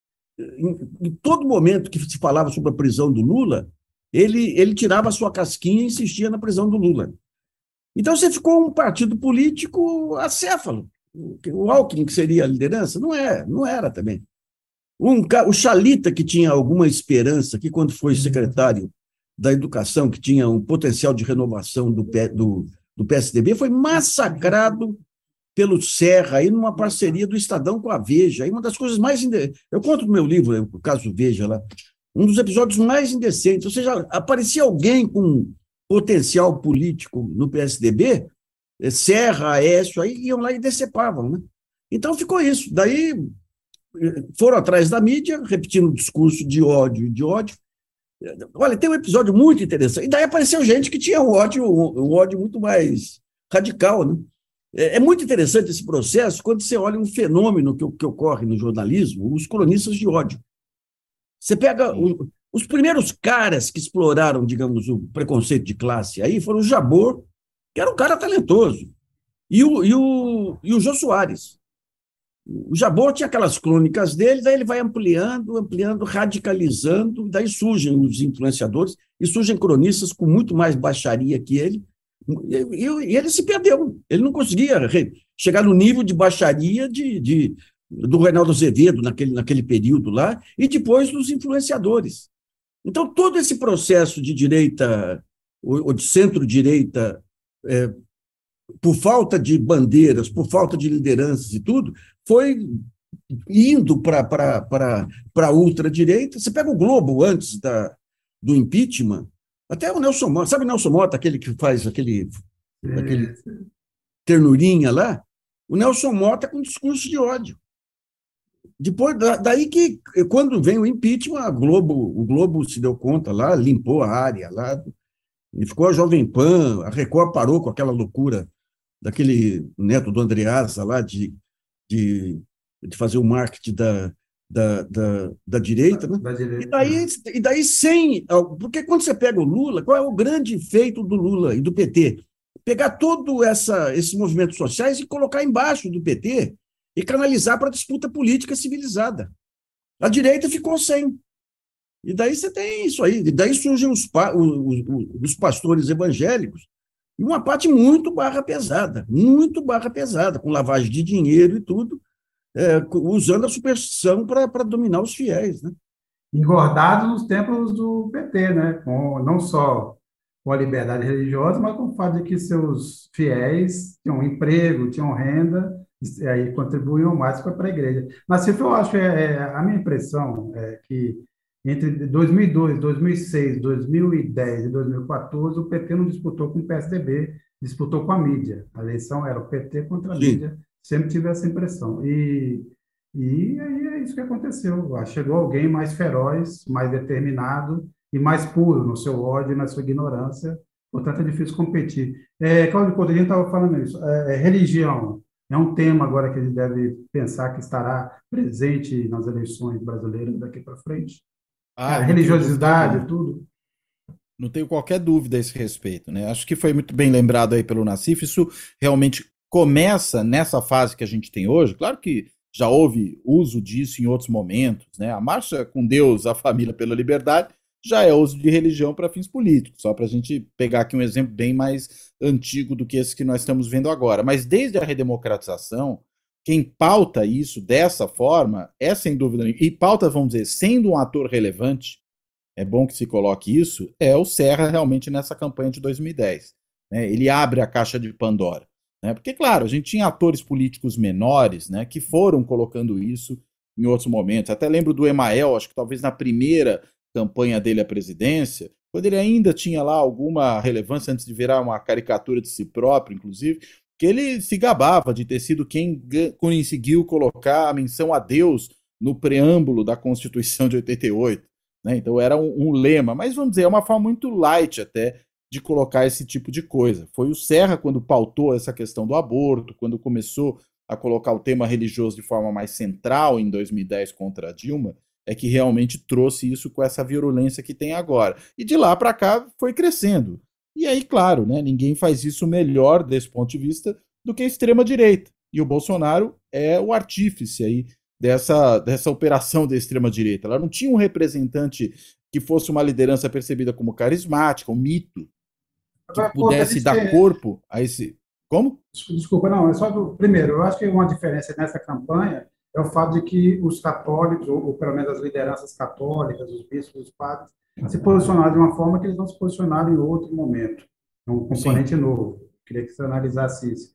Em todo momento que se falava sobre a prisão do Lula, ele tirava a sua casquinha e insistia na prisão do Lula. Então você ficou um partido político acéfalo. O Alckmin, que seria a liderança, não era também. O Chalita, que tinha alguma esperança, que quando foi secretário da Educação, que tinha um potencial de renovação do PSDB, foi massacrado pelo Serra, aí numa parceria do Estadão com a Veja. Aí uma das coisas mais... Eu conto no meu livro, o caso Veja, lá, um dos episódios mais indecentes. Ou seja, aparecia alguém com potencial político no PSDB, Serra, Aécio, aí iam lá e decepavam, né? Então ficou isso. Daí foram atrás da mídia, repetindo o discurso de ódio. Olha, tem um episódio muito interessante. E daí apareceu gente que tinha um ódio muito mais radical, né? É muito interessante esse processo quando você olha um fenômeno que ocorre no jornalismo, os cronistas de ódio. Você pega os primeiros caras que exploraram, digamos, o preconceito de classe aí foram o Jabor, que era um cara talentoso, e o Jô Soares. O Jabor tinha aquelas crônicas dele, daí ele vai ampliando, radicalizando, daí surgem os influenciadores e surgem cronistas com muito mais baixaria que ele, e ele se perdeu. Ele não conseguia chegar no nível de baixaria do Reinaldo Azevedo naquele período lá, e depois dos influenciadores. Então, todo esse processo de direita, ou de centro-direita, por falta de bandeiras, por falta de lideranças e tudo, foi indo para a ultradireita. Você pega o Globo antes do impeachment, até o Nelson Mota, sabe o Nelson Mota, aquele que faz aquele ternurinha lá? O Nelson Mota com discurso de ódio. Depois, daí que, quando vem o impeachment, o Globo se deu conta lá, limpou a área lá, e ficou a Jovem Pan, a Record parou com aquela loucura daquele neto do Andreasa lá de de fazer o marketing da direita, né? Da direita. E daí sem... Porque quando você pega o Lula, qual é o grande feito do Lula e do PT? Pegar todo esses movimentos sociais e colocar embaixo do PT e canalizar para a disputa política civilizada. A direita ficou sem. E daí você tem isso aí. E daí surgem os pastores evangélicos, e uma parte muito barra pesada, com lavagem de dinheiro e tudo, usando a superstição para dominar os fiéis, né? Engordado nos tempos do PT, né? Não só com a liberdade religiosa, mas com o fato de que seus fiéis tinham emprego, tinham renda, e aí contribuíam mais para a igreja. Mas, se eu acho, a minha impressão é que entre 2002, 2006, 2010 e 2014, o PT não disputou com o PSDB, disputou com a mídia. A eleição era o PT contra a Sim. mídia, sempre tive essa impressão. E aí é isso que aconteceu. Chegou alguém mais feroz, mais determinado e mais puro no seu ódio e na sua ignorância. Portanto, é difícil competir. Cláudio Couto, a gente estava falando isso. Religião é um tema agora que a gente deve pensar que estará presente nas eleições brasileiras daqui para frente. A religiosidade, tudo. Não tenho qualquer dúvida a esse respeito, né? Acho que foi muito bem lembrado aí pelo Nassif. Isso realmente começa nessa fase que a gente tem hoje. Claro que já houve uso disso em outros momentos, né? A Marcha com Deus, a Família pela Liberdade, já é uso de religião para fins políticos, só para a gente pegar aqui um exemplo bem mais antigo do que esse que nós estamos vendo agora. Mas desde a redemocratização, quem pauta isso dessa forma é, sem dúvida nenhuma, e pauta, vamos dizer, sendo um ator relevante, é bom que se coloque isso, é o Serra realmente nessa campanha de 2010. Né? Ele abre a caixa de Pandora. Né? Porque, claro, a gente tinha atores políticos menores, né, que foram colocando isso em outros momentos. Até lembro do Emael, acho que talvez na primeira campanha dele à presidência, quando ele ainda tinha lá alguma relevância antes de virar uma caricatura de si próprio, inclusive, que ele se gabava de ter sido quem conseguiu colocar a menção a Deus no preâmbulo da Constituição de 88. Né? Então era um lema, mas vamos dizer, é uma forma muito light até de colocar esse tipo de coisa. Foi o Serra quando pautou essa questão do aborto, quando começou a colocar o tema religioso de forma mais central em 2010 contra a Dilma, é que realmente trouxe isso com essa virulência que tem agora. E de lá para cá foi crescendo. E aí, claro, né, ninguém faz isso melhor desse ponto de vista do que a extrema-direita. E o Bolsonaro é o artífice aí dessa operação da extrema-direita. Ela não tinha um representante que fosse uma liderança percebida como carismática, um mito, que pudesse dar corpo a esse... Como? Desculpa, não, é só primeiro, eu acho que uma diferença nessa campanha é o fato de que os católicos, ou pelo menos as lideranças católicas, os bispos, os padres, se posicionaram de uma forma que eles não se posicionaram em outro momento. É um componente novo. Queria que você analisasse isso.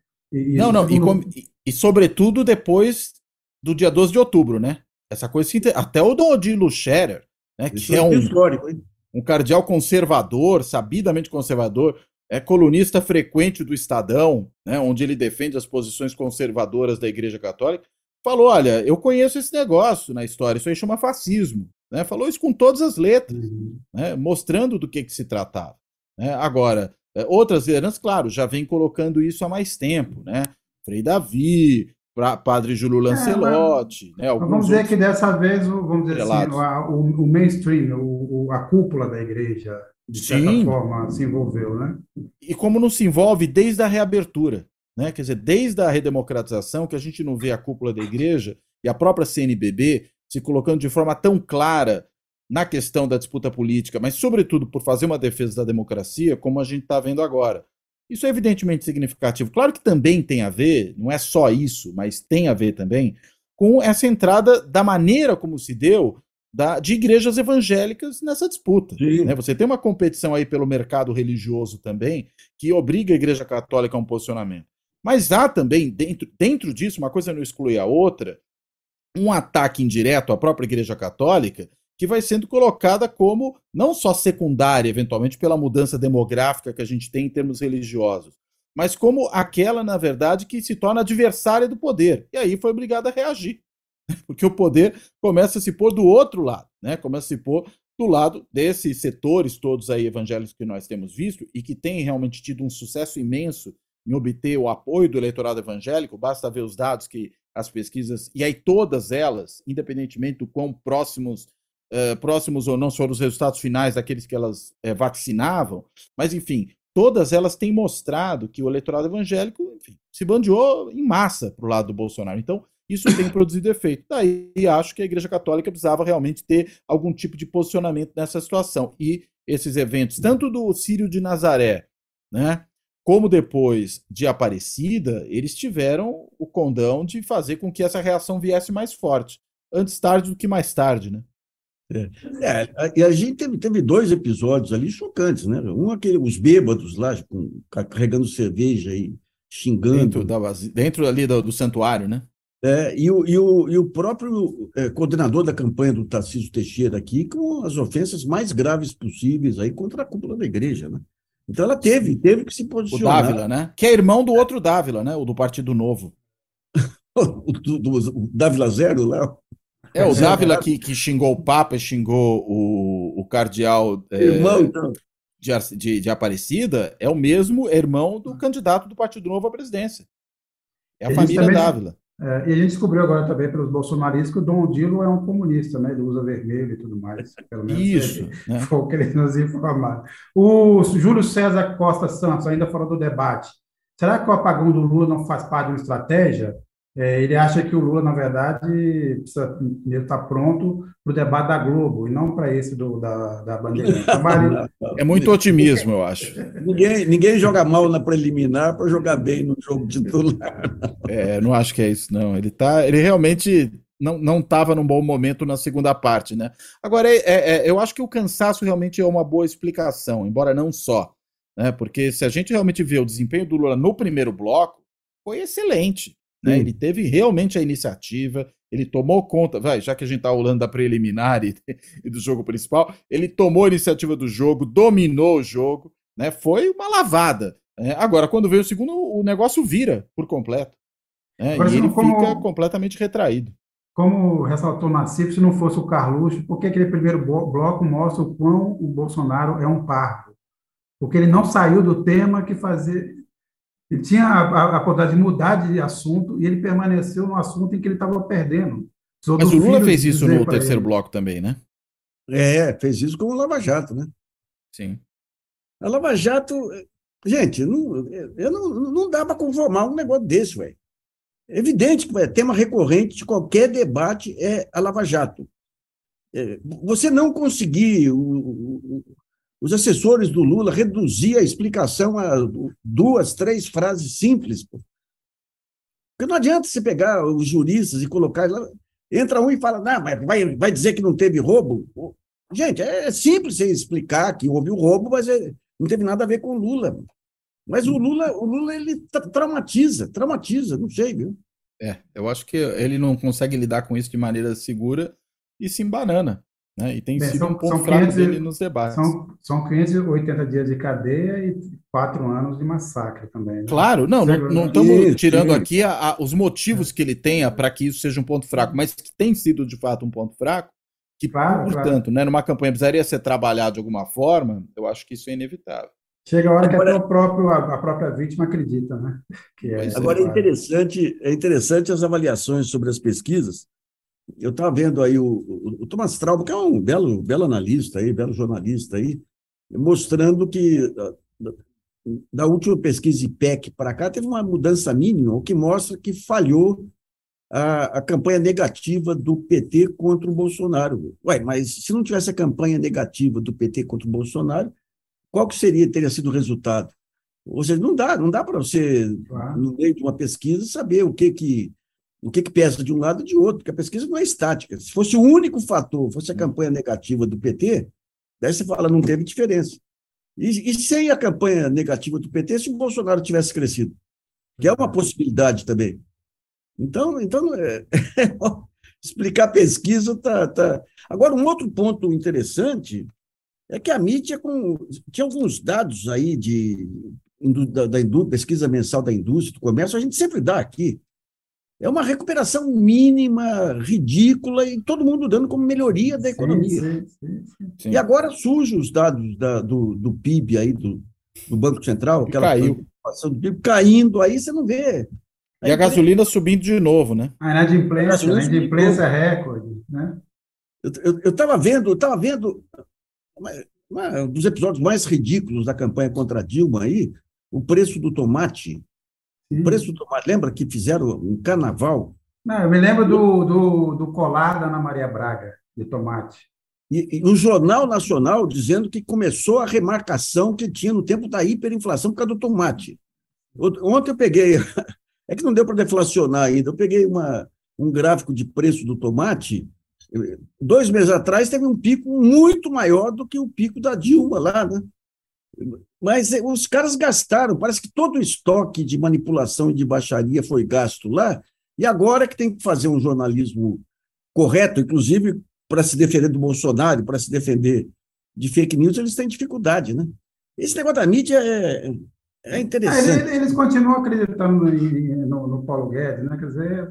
E sobretudo depois do dia 12 de outubro, né? Essa coisa, até o Dom Odilo Scherer, né, que é um cardeal conservador, sabidamente conservador, é colunista frequente do Estadão, né, onde ele defende as posições conservadoras da Igreja Católica, falou, olha, eu conheço esse negócio na história, isso aí chama fascismo. Né? Falou isso com todas as letras, né? Mostrando do que se tratava. Né? Agora, outras lideranças, claro, já vem colocando isso há mais tempo. Né? Frei Davi, Padre Júlio Lancelotti. Né? Vamos dizer que dessa vez, vamos dizer assim, o mainstream, a cúpula da igreja, de certa forma, se envolveu. Né? E como não se envolve desde a reabertura. Né? Quer dizer, desde a redemocratização, que a gente não vê a cúpula da igreja e a própria CNBB se colocando de forma tão clara na questão da disputa política, mas sobretudo por fazer uma defesa da democracia, como a gente está vendo agora. Isso é evidentemente significativo. Claro que também tem a ver, não é só isso, mas tem a ver também com essa entrada da maneira como se deu de igrejas evangélicas nessa disputa. Né? Você tem uma competição aí pelo mercado religioso também, que obriga a Igreja Católica a um posicionamento. Mas há também, dentro disso, uma coisa não exclui a outra, um ataque indireto à própria Igreja Católica, que vai sendo colocada como não só secundária, eventualmente, pela mudança demográfica que a gente tem em termos religiosos, mas como aquela, na verdade, que se torna adversária do poder. E aí foi obrigada a reagir, porque o poder começa a se pôr do outro lado, né? Começa a se pôr do lado desses setores todos aí evangélicos que nós temos visto e que têm realmente tido um sucesso imenso em obter o apoio do eleitorado evangélico. Basta ver os dados que as pesquisas, e aí todas elas, independentemente do quão próximos ou não foram os resultados finais daqueles que elas vacinavam, mas enfim, todas elas têm mostrado que o eleitorado evangélico, enfim, se bandeou em massa para o lado do Bolsonaro. Então, isso tem produzido efeito. Daí acho que a Igreja Católica precisava realmente ter algum tipo de posicionamento nessa situação. E esses eventos, tanto do Círio de Nazaré, né, como depois de Aparecida, eles tiveram o condão de fazer com que essa reação viesse mais forte. Antes tarde do que mais tarde, né? E a gente teve 2 episódios ali chocantes, né? Os bêbados lá, carregando cerveja e xingando. Dentro ali do santuário, né? E o próprio coordenador da campanha do Tarcísio Teixeira aqui, com as ofensas mais graves possíveis aí contra a cúpula da igreja, né? Então ela teve que se posicionar. O Dávila, né? Que é irmão do outro Dávila, né? O do Partido Novo. o Dávila Zero lá. O Dávila que xingou o Papa, xingou o cardeal irmão, então. de Aparecida, é o mesmo irmão do candidato do Partido Novo à presidência. É a família Dávila. E a gente descobriu agora também pelos bolsonaristas que o Dom Odilo é um comunista, né? Ele usa vermelho e tudo mais. Pelo menos isso, né? Foi o que eles nos informaram. O Júlio César Costa Santos, ainda fora do debate. Será que o apagão do Lula não faz parte de uma estratégia? Ele acha que o Lula, na verdade, precisa estar pronto para o debate da Globo, e não para esse da Bandeirantes. É muito otimismo, eu acho. Ninguém joga mal na preliminar para jogar bem no jogo titular. Não acho que é isso, não. Ele realmente não estava num bom momento na segunda parte, né? Agora, eu acho que o cansaço realmente é uma boa explicação, embora não só, né? Porque se a gente realmente vê o desempenho do Lula no primeiro bloco, foi excelente. Né? Ele teve realmente a iniciativa, ele tomou conta, já que a gente está falando da preliminar e do jogo principal, ele tomou a iniciativa do jogo, dominou o jogo, né? Foi uma lavada. Né? Agora, quando veio o segundo, o negócio vira por completo. Né? E ele fica completamente retraído. Como ressaltou Nassif, se não fosse o Carluxo, por que aquele primeiro bloco mostra o quão o Bolsonaro é um parvo? Porque ele não saiu do tema que fazia... Ele tinha a possibilidade de mudar de assunto e ele permaneceu no assunto em que ele estava perdendo. Mas o Lula fez isso no terceiro bloco também, né? Fez isso com o Lava Jato, né? Sim. A Lava Jato... Gente, não dá para conformar um negócio desse, velho. É evidente que tema recorrente de qualquer debate é a Lava Jato. Você não conseguir... Os assessores do Lula reduzir a explicação a 2, 3 frases simples. Pô. Porque não adianta você pegar os juristas e colocar lá. Entra um e fala, não, mas vai dizer que não teve roubo? Gente, é simples você explicar que houve o roubo, mas não teve nada a ver com o Lula. Mas o Lula ele traumatiza, não sei, viu? Eu acho que ele não consegue lidar com isso de maneira segura e se embanana. Né? E tem sido um ponto fraco dele nos debates. São 580 dias de cadeia e 4 anos de massacre também. Né? Claro, não estamos tirando aqui os motivos que ele tenha para que isso seja um ponto fraco, mas que tem sido de fato um ponto fraco, que, portanto, né, numa campanha precisaria ser trabalhado de alguma forma, eu acho que isso é inevitável. Chega a hora que até a própria vítima acredita, né? Agora é interessante as avaliações sobre as pesquisas. Eu estava vendo aí o Thomas Traub, que é um belo analista, belo jornalista, mostrando que da última pesquisa IPEC para cá teve uma mudança mínima, o que mostra que falhou a campanha negativa do PT contra o Bolsonaro. Mas se não tivesse a campanha negativa do PT contra o Bolsonaro, qual que teria sido o resultado? Ou seja, não dá para você, no meio de uma pesquisa, saber o que pesa de um lado e de outro, porque a pesquisa não é estática. Se fosse o único fator, fosse a campanha negativa do PT, daí você fala, não teve diferença. E sem a campanha negativa do PT, se o Bolsonaro tivesse crescido, que é uma possibilidade também. Então explicar pesquisa tá... Agora, um outro ponto interessante é que a mídia tinha alguns dados aí da pesquisa mensal da indústria, do comércio, a gente sempre dá aqui. É uma recuperação mínima, ridícula, e todo mundo dando como melhoria da economia. Sim. E agora surgem os dados do PIB aí, do Banco Central, aquela preocupação do PIB caindo, aí você não vê E a gasolina subindo de novo, né? A inadimplência é recorde, né? Eu estava vendo um dos episódios mais ridículos da campanha contra a Dilma aí, o preço do tomate. Sim. O preço do tomate, lembra que fizeram um carnaval? Não, eu me lembro do colar da Ana Maria Braga, de tomate. E o Jornal Nacional dizendo que começou a remarcação que tinha no tempo da hiperinflação por causa do tomate. Ontem eu peguei, é que não deu para deflacionar ainda, eu peguei um gráfico de preço do tomate. 2 meses atrás teve um pico muito maior do que o pico da Dilma lá, né? Mas os caras gastaram, parece que todo o estoque de manipulação e de baixaria foi gasto lá, e agora que tem que fazer um jornalismo correto, inclusive para se defender do Bolsonaro, para se defender de fake news, eles têm dificuldade, né? Esse negócio da mídia é interessante. Eles continuam acreditando no Paulo Guedes, né? Quer dizer,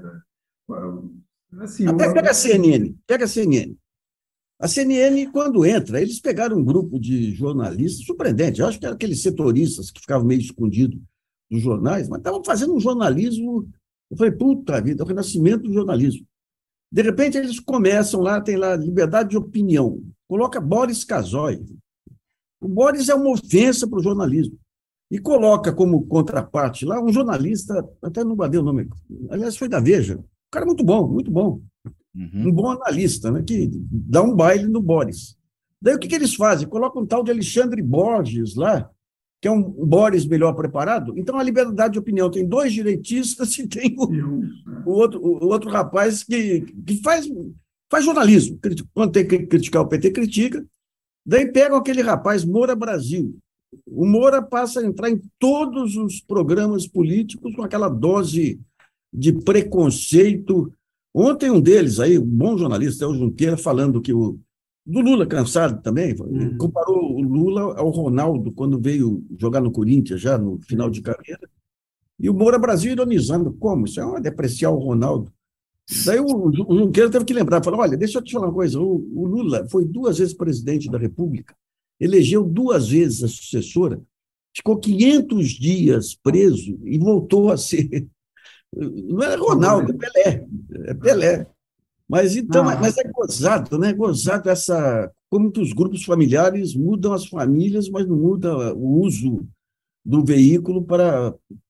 assim... Pega a CNN. A CNN, quando entra, eles pegaram um grupo de jornalistas, surpreendente, eu acho que eram aqueles setoristas que ficavam meio escondidos nos jornais, mas estavam fazendo um jornalismo, eu falei, puta vida, é o renascimento do jornalismo. De repente, eles começam lá, tem lá liberdade de opinião, coloca Boris Casoy. O Boris é uma ofensa para o jornalismo. E coloca como contraparte lá um jornalista, até não guardei o nome, aliás, foi da Veja, um cara muito bom, muito bom. Um bom analista, né, que dá um baile no Boris. Daí o que eles fazem? Colocam um tal de Alexandre Borges lá, que é um Boris melhor preparado. Então, a liberdade de opinião tem 2 direitistas e tem o outro rapaz que faz jornalismo. Quando tem que criticar o PT, critica. Daí pegam aquele rapaz, Moura Brasil. O Moura passa a entrar em todos os programas políticos com aquela dose de preconceito. Ontem um deles, aí, um bom jornalista, é o Junqueira, falando que do Lula cansado também, comparou o Lula ao Ronaldo quando veio jogar no Corinthians, já no final de carreira, e o Moura Brasil ironizando, como? Isso é uma depreciar o Ronaldo. Daí o Junqueira teve que lembrar, falou, olha, deixa eu te falar uma coisa, o Lula foi 2 vezes presidente da República, elegeu 2 vezes a sucessora, ficou 500 dias preso e voltou a ser... Não é Ronaldo, é Pelé. É Pelé. Mas é gozado, né? Gozado como que os grupos familiares mudam as famílias, mas não muda o uso do veículo para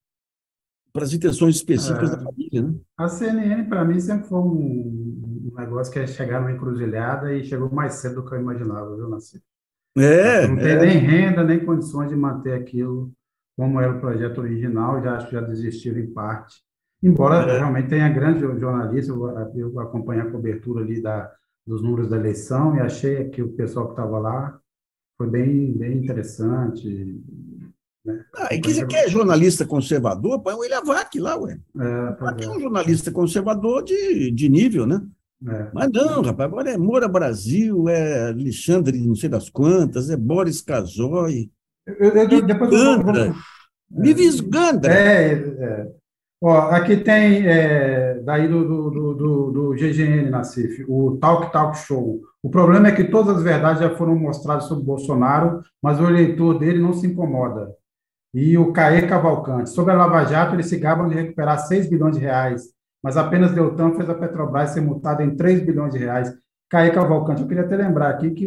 as intenções específicas da família, né? A CNN, para mim, sempre foi um negócio que é chegar numa encruzilhada e chegou mais cedo do que eu imaginava, viu, Nascimento? Não tem nem renda, nem condições de manter aquilo como era o projeto original, acho que já desistiram em parte. Embora realmente tenha grande jornalista, eu acompanhei a cobertura ali dos números da eleição e achei que o pessoal que estava lá foi bem interessante. Né? E que é jornalista conservador, põe o William Vac lá, ué. Aqui é um jornalista conservador de nível, né? Mas não, rapaz, agora é Moura Brasil, é Alexandre não sei das quantas, é Boris Casoy. Vives Gandra. Ó, aqui tem, daí do GGN, Nassif, o Talk Show. O problema é que todas as verdades já foram mostradas sobre Bolsonaro, mas o eleitor dele não se incomoda. E o Caê Cavalcante. Sobre a Lava Jato, eles se gabam de recuperar 6 bilhões de reais, mas apenas Deltan fez a Petrobras ser multada em 3 bilhões de reais. Caê Cavalcante, eu queria até lembrar aqui que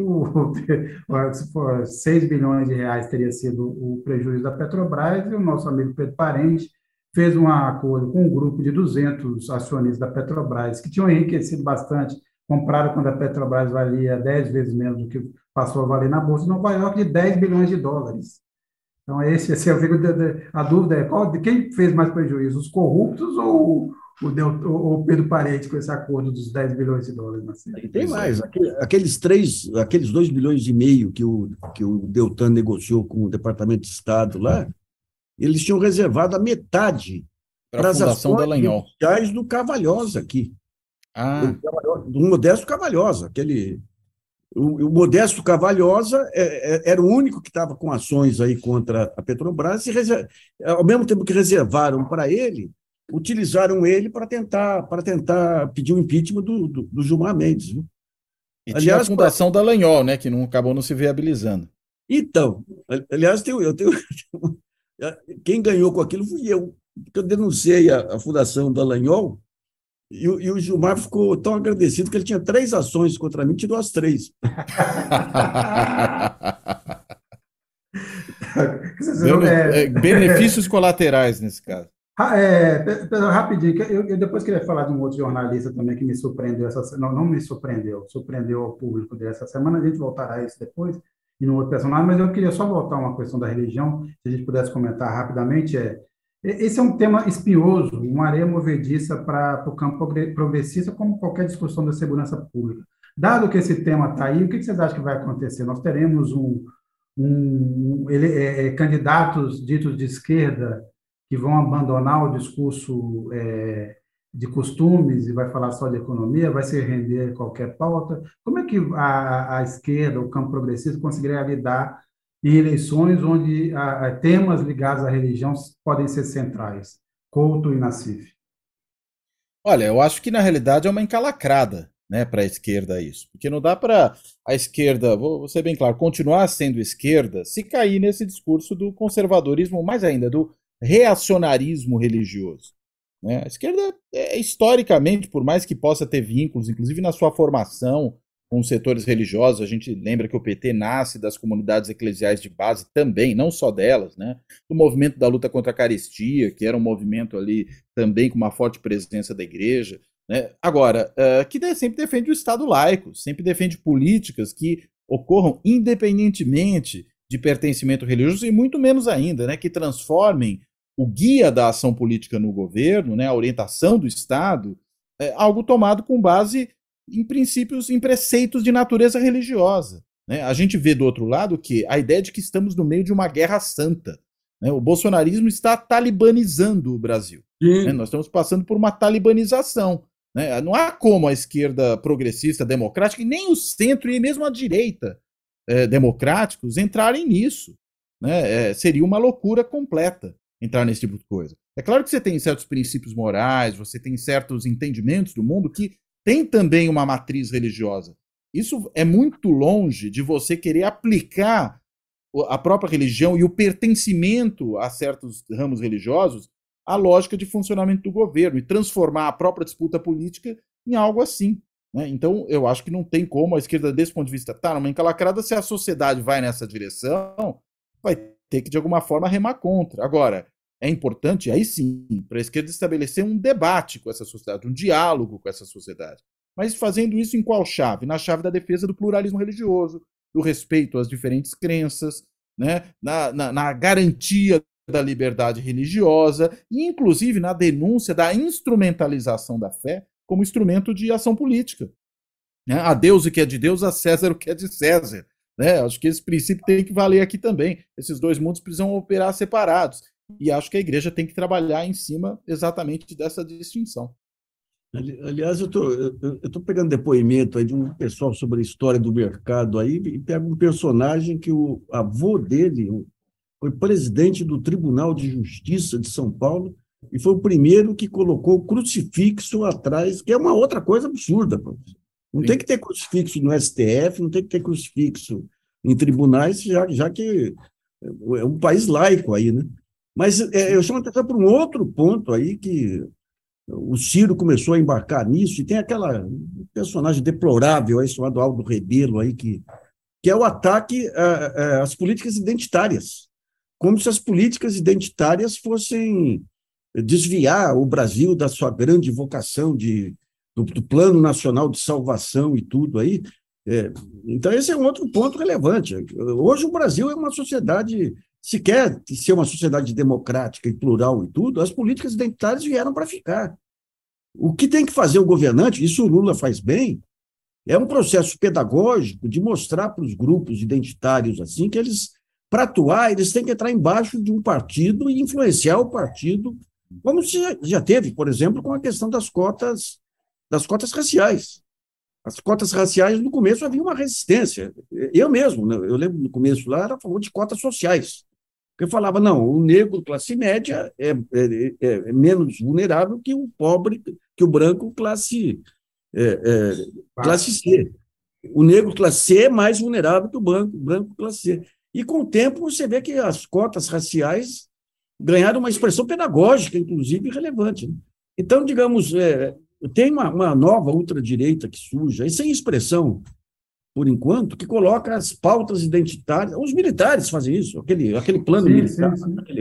6 bilhões de reais teria sido o prejuízo da Petrobras e o nosso amigo Pedro Parente fez um acordo com um grupo de 200 acionistas da Petrobras, que tinham enriquecido bastante, compraram quando a Petrobras valia 10 vezes menos do que passou a valer na Bolsa de Nova York, de 10 bilhões de dólares. Então, a dúvida é de quem fez mais prejuízo, os corruptos ou o Pedro Parente com esse acordo dos 10 bilhões de dólares? E tem mais, aqueles 2 bilhões e meio que o Deltan negociou com o Departamento de Estado lá, eles tinham reservado a metade para as ações judiciais do Cavalhosa aqui. Do Modesto Cavalhosa. O Modesto Cavalhosa era o único que estava com ações aí contra a Petrobras e, ao mesmo tempo que reservaram para ele, utilizaram ele para tentar pedir o impeachment do Gilmar Mendes. Viu? E aliás, tinha a fundação da Dallagnol, né, que acabou não se viabilizando. Então, aliás, quem ganhou com aquilo fui eu. porque eu denunciei a Fundação Dallagnol e o Gilmar ficou tão agradecido que ele tinha 3 ações contra mim, tirou as 3. Benefícios colaterais nesse caso. Rapidinho, eu depois queria falar de um outro jornalista também que me surpreendeu não me surpreendeu, surpreendeu o público dessa semana. A gente voltará a isso depois e no outro personagem, mas eu queria só voltar a uma questão da religião, se a gente pudesse comentar rapidamente. Esse é um tema espinhoso, uma areia movediça para o campo progressista, como qualquer discussão da segurança pública. Dado que esse tema está aí, o que vocês acham que vai acontecer? Nós teremos candidatos ditos de esquerda que vão abandonar o discurso de costumes e vai falar só de economia, vai se render qualquer pauta. Como é que a esquerda, o campo progressista, conseguiria lidar em eleições onde temas ligados à religião podem ser centrais? Couto e Nassif. Olha, eu acho que na realidade é uma encalacrada, né, para a esquerda isso. Porque não dá para a esquerda, vou ser bem claro, continuar sendo esquerda se cair nesse discurso do conservadorismo, mais ainda, do reacionarismo religioso. Né? A esquerda, historicamente, por mais que possa ter vínculos, inclusive na sua formação com os setores religiosos, a gente lembra que o PT nasce das comunidades eclesiais de base também, não só delas, né? Do movimento da luta contra a carestia, que era um movimento ali também com uma forte presença da igreja. Né? Agora, que sempre defende o Estado laico, sempre defende políticas que ocorram independentemente de pertencimento religioso e muito menos ainda, né, que transformem o guia da ação política no governo, né, a orientação do Estado, algo tomado com base em princípios, em preceitos de natureza religiosa. Né? A gente vê do outro lado que a ideia de que estamos no meio de uma guerra santa. Né? O bolsonarismo está talibanizando o Brasil. Né? Nós estamos passando por uma talibanização. Né? Não há como a esquerda progressista, democrática, e nem o centro e mesmo a direita democráticos entrarem nisso. Né? Seria uma loucura completa entrar nesse tipo de coisa. É claro que você tem certos princípios morais, você tem certos entendimentos do mundo que tem também uma matriz religiosa. Isso é muito longe de você querer aplicar a própria religião e o pertencimento a certos ramos religiosos à lógica de funcionamento do governo e transformar a própria disputa política em algo assim. Né? Então, eu acho que não tem como a esquerda, desse ponto de vista, estar numa encalacrada. Se a sociedade vai nessa direção, vai ter que, de alguma forma, remar contra. Agora, é importante, aí sim, para a esquerda estabelecer um debate com essa sociedade, um diálogo com essa sociedade. Mas fazendo isso em qual chave? Na chave da defesa do pluralismo religioso, do respeito às diferentes crenças, né? na garantia da liberdade religiosa e, inclusive, na denúncia da instrumentalização da fé como instrumento de ação política. Né? A Deus o que é de Deus, a César o que é de César. Né? Acho que esse princípio tem que valer aqui também. Esses dois mundos precisam operar separados. E acho que a igreja tem que trabalhar em cima exatamente dessa distinção. Aliás, eu tô pegando depoimento aí de um pessoal sobre a história do mercado aí, e pego um personagem que o avô dele foi presidente do Tribunal de Justiça de São Paulo e foi o primeiro que colocou o crucifixo atrás, que é uma outra coisa absurda. Não tem que ter crucifixo no STF, não tem que ter crucifixo em tribunais, já que é um país laico aí, né? Mas eu chamo a atenção para um outro ponto aí que o Ciro começou a embarcar nisso, e tem aquela personagem deplorável aí, chamado Aldo Rebelo, aí, que é o ataque às políticas identitárias, como se as políticas identitárias fossem desviar o Brasil da sua grande vocação do Plano Nacional de Salvação e tudo aí. Então, esse é um outro ponto relevante. Hoje o Brasil é uma sociedade... Se quer ser uma sociedade democrática e plural e tudo, as políticas identitárias vieram para ficar. O que tem que fazer o governante, isso o Lula faz bem, é um processo pedagógico de mostrar para os grupos identitários assim que eles, para atuar, eles têm que entrar embaixo de um partido e influenciar o partido, como se já teve, por exemplo, com a questão das cotas raciais. As cotas raciais, no começo, havia uma resistência. Eu mesmo, né, eu lembro no começo lá, era a favor de cotas sociais. Porque eu falava, não, o negro classe média é menos vulnerável que o pobre, que o branco classe C. O negro classe C é mais vulnerável que o branco classe C. E com o tempo você vê que as cotas raciais ganharam uma expressão pedagógica, inclusive, relevante. Né? Então, digamos, tem uma nova ultradireita que surge, aí sem expressão, por enquanto, que coloca as pautas identitárias. Os militares fazem isso, aquele plano militar, aquele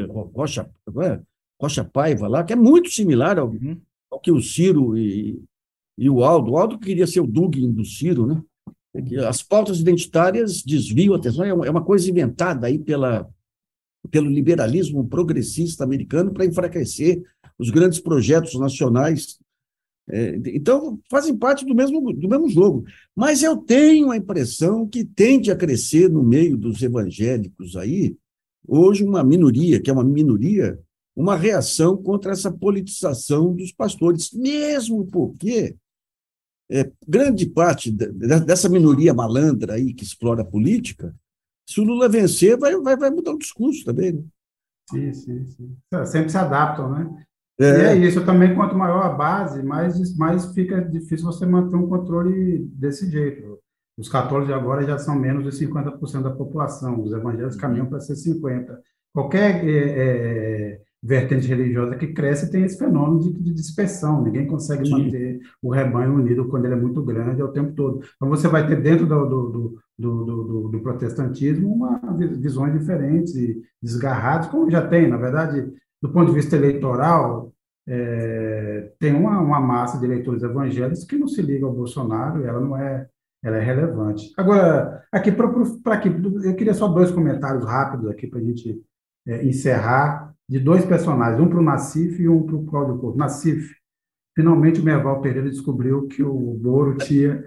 Rocha Paiva lá, que é muito similar ao que o Ciro e o Aldo. O Aldo queria ser o Dugin do Ciro, né? As pautas identitárias desviam a atenção, é uma coisa inventada aí pelo liberalismo progressista americano para enfraquecer os grandes projetos nacionais. Então, fazem parte do mesmo jogo. Mas eu tenho a impressão que tende a crescer no meio dos evangélicos aí, hoje, uma minoria, que é uma minoria, uma reação contra essa politização dos pastores, mesmo porque grande parte dessa minoria malandra aí que explora a política, se o Lula vencer, vai mudar o discurso também. Né? Sim. Sempre se adaptam, né? E é isso, também quanto maior a base, mais fica difícil você manter um controle desse jeito. Os católicos agora já são menos de 50% da população, os evangélicos caminham para ser 50%. Qualquer vertente religiosa que cresce tem esse fenômeno de dispersão, ninguém consegue manter o rebanho unido quando ele é muito grande o tempo todo. Então você vai ter dentro do protestantismo visões diferentes e desgarradas, como já tem, na verdade. Do ponto de vista eleitoral, tem uma massa de eleitores evangélicos que não se liga ao Bolsonaro, e ela é relevante. Agora, aqui eu queria só 2 comentários rápidos aqui para a gente encerrar, de 2 personagens, um para o Nassif e um para o Cláudio Couto. Nassif, finalmente o Merval Pereira descobriu que o Moro tinha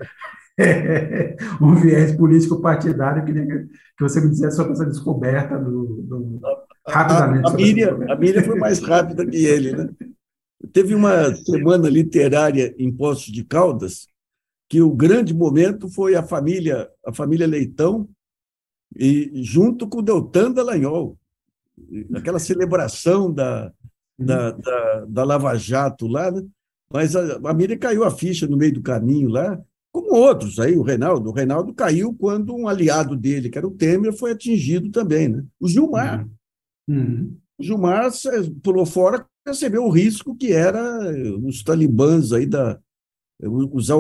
um viés político partidário. Eu queria que você me dissesse sobre essa descoberta rapidamente. A Miriam foi mais rápida que ele, né? Teve uma semana literária em Poços de Caldas que o grande momento foi a família Leitão e junto com o Deltan Dallagnol, aquela celebração da Lava Jato lá, né? Mas a Miriam caiu a ficha no meio do caminho lá, como outros aí, o Reinaldo. O Reinaldo caiu quando um aliado dele, que era o Temer, foi atingido também, né? O Gilmar. O Gilmar pulou fora, percebeu o risco que era os talibãs aí usar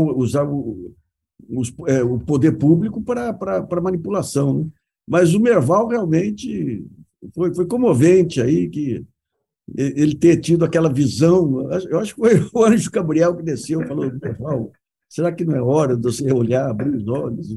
o poder público para manipulação, né? Mas o Merval realmente foi comovente aí que ele ter tido aquela visão. Eu acho que foi o Anjo Gabriel que desceu e falou: Merval, será que não é hora de você olhar, abrir os olhos?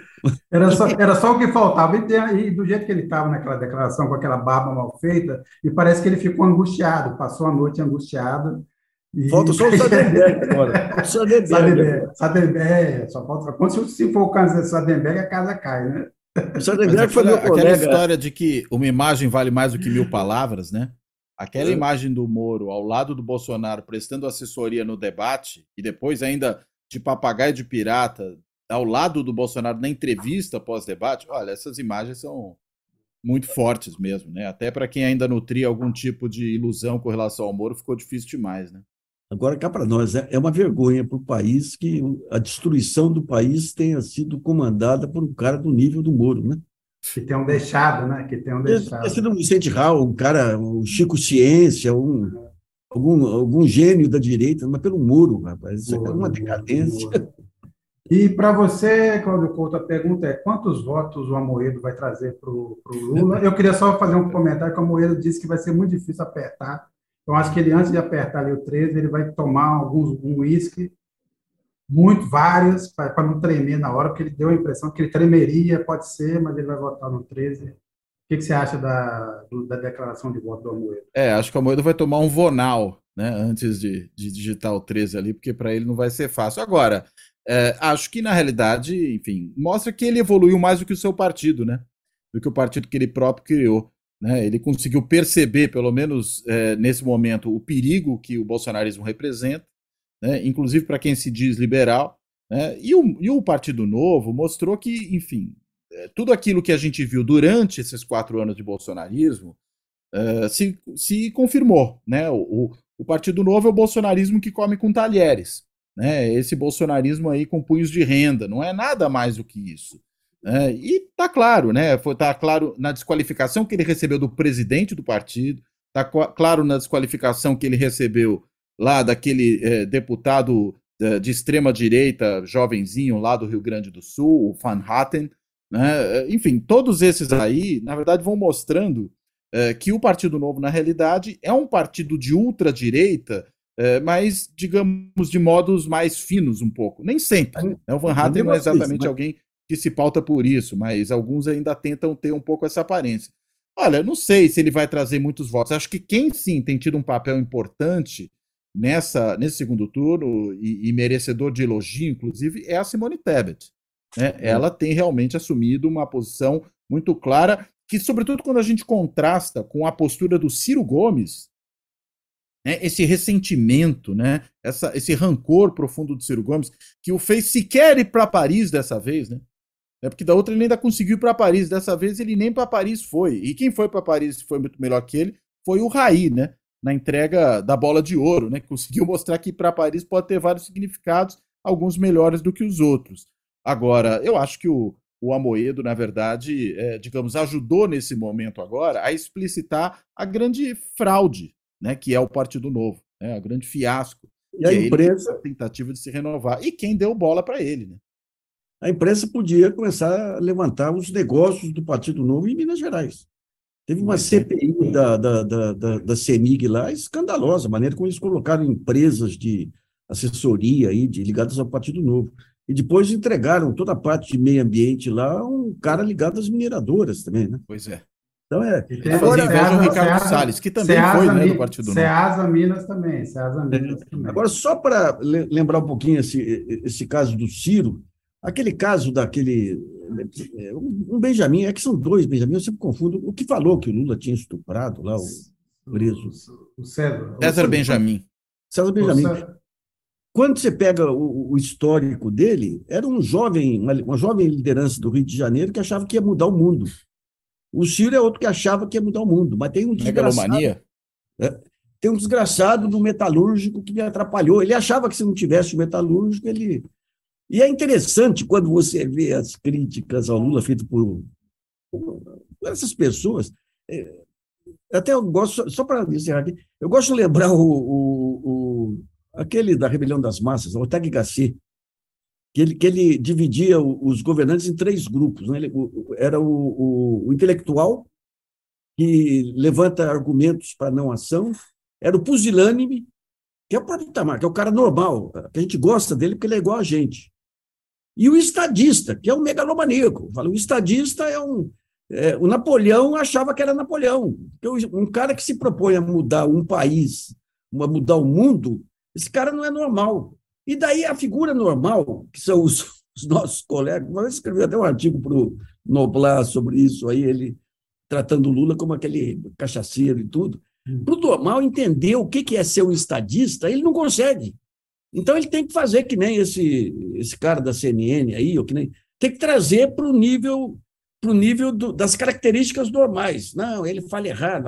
Era só o que faltava. E do jeito que ele estava naquela declaração, com aquela barba mal feita, e parece que ele ficou angustiado, passou a noite angustiado. Falta só o Sardenberg agora. Sardenberg, só falta. Quando se for o caso de Sardenberg, a casa cai, né? O Sardenberg foi meu colega. Aquela história de que uma imagem vale mais do que 1000 palavras, né? Aquela imagem do Moro ao lado do Bolsonaro prestando assessoria no debate e depois ainda de papagaio de pirata ao lado do Bolsonaro na entrevista pós-debate, olha, essas imagens são muito fortes mesmo, né? Até para quem ainda nutria algum tipo de ilusão com relação ao Moro, ficou difícil demais, né? Agora, cá para nós, é uma vergonha para o país que a destruição do país tenha sido comandada por um cara do nível do Moro, né? Que tenham deixado, né? Que tenham deixado. Tem sido um Vicente Raul, um cara, um Chico Ciência, algum gênio da direita, mas pelo Moro, rapaz. Isso é uma decadência. E para você, Cláudio Couto, a pergunta é: quantos votos o Amoedo vai trazer para o Lula? Eu queria só fazer um comentário que o Amoedo disse que vai ser muito difícil apertar. Então, acho que ele, antes de apertar ali o 13, ele vai tomar um uísque, vários, para não tremer na hora, porque ele deu a impressão que ele tremeria, pode ser, mas ele vai votar no 13. O que você acha da declaração de voto do Amoedo? Acho que o Amoedo vai tomar um Vonal, né, antes de digitar o 13 ali, porque para ele não vai ser fácil. Agora, acho que, na realidade, enfim, mostra que ele evoluiu mais do que o seu partido, né? Do que o partido que ele próprio criou. Né? Ele conseguiu perceber, pelo menos nesse momento, o perigo que o bolsonarismo representa, né? Inclusive para quem se diz liberal. Né? E o Partido Novo mostrou que, enfim, tudo aquilo que a gente viu durante esses 4 anos de bolsonarismo se confirmou. Né? O Partido Novo é o bolsonarismo que come com talheres. Né? Esse bolsonarismo aí com punhos de renda, não é nada mais do que isso. E está claro, né? Tá claro na desqualificação que ele recebeu do presidente do partido, está claro na desqualificação que ele recebeu lá daquele deputado de extrema-direita, jovenzinho lá do Rio Grande do Sul, o Van Hatten, né? Enfim, todos esses aí, na verdade, vão mostrando que o Partido Novo, na realidade, é um partido de ultradireita, mas, digamos, de modos mais finos um pouco. Nem sempre. Né? O Van Hatten não é exatamente alguém que se pauta por isso, mas alguns ainda tentam ter um pouco essa aparência. Olha, não sei se ele vai trazer muitos votos. Acho que quem, sim, tem tido um papel importante nesse segundo turno, e merecedor de elogio, inclusive, é a Simone Tebet. Né? Ela tem realmente assumido uma posição muito clara, que, sobretudo, quando a gente contrasta com a postura do Ciro Gomes, né, esse ressentimento, né, esse rancor profundo do Ciro Gomes, que o fez sequer ir para Paris dessa vez, né? Porque da outra ele ainda conseguiu ir para Paris, dessa vez ele nem para Paris foi. E quem foi para Paris foi muito melhor que ele foi o Raí, né? Na entrega da bola de ouro, né? Que conseguiu mostrar que para Paris pode ter vários significados, alguns melhores do que os outros. Agora, eu acho que o Amoedo, na verdade, digamos, ajudou nesse momento agora a explicitar a grande fraude, né? Que é o Partido Novo, né? A grande fiasco. E a imprensa... a tentativa de se renovar. E quem deu bola para ele, né? A imprensa podia começar a levantar os negócios do Partido Novo em Minas Gerais. Teve uma CPI da CEMIG lá, escandalosa, a maneira como eles colocaram empresas de assessoria aí, ligadas ao Partido Novo. E depois entregaram toda a parte de meio ambiente lá a um cara ligado às mineradoras também, né? Pois é. Então Agora veja o Ricardo Salles, que também foi, né, do Partido Novo. Ceasa Minas também. Agora, só para lembrar um pouquinho esse caso do Ciro, aquele caso daquele... Um Benjamin, é que são dois Benjamin, eu sempre confundo. O que falou que o Lula tinha estuprado lá, o preso? O César. César Benjamin. César Benjamin. Quando você pega o histórico dele, era uma jovem liderança do Rio de Janeiro que achava que ia mudar o mundo. O Ciro é outro que achava que ia mudar o mundo, mas tem um desgraçado... Tem um desgraçado do metalúrgico que me atrapalhou. Ele achava que se não tivesse o metalúrgico, ele... E é interessante quando você vê as críticas ao Lula feitas por essas pessoas. Até eu gosto, só para encerrar aqui, eu gosto de lembrar aquele da Rebelião das Massas, o Ortega y Gasset, que ele dividia os governantes em 3 grupos. Né? Era o intelectual, que levanta argumentos para não ação, era o pusilânime, que é o próprio Itamar, que é o cara normal, que a gente gosta dele porque ele é igual a gente. E o estadista, que é um megalomaníaco. O estadista o Napoleão achava que era Napoleão. Um cara que se propõe a mudar um país, a mudar o mundo, esse cara não é normal. E daí a figura normal, que são os nossos colegas, uma vez escrevi até um artigo para o Noblar sobre isso, aí ele tratando o Lula como aquele cachaceiro e tudo. Para o normal entender o que é ser um estadista, ele não consegue. Então, ele tem que fazer que nem esse cara da CNN aí, ou que nem, tem que trazer para o nível das características normais. Não, ele fala errado.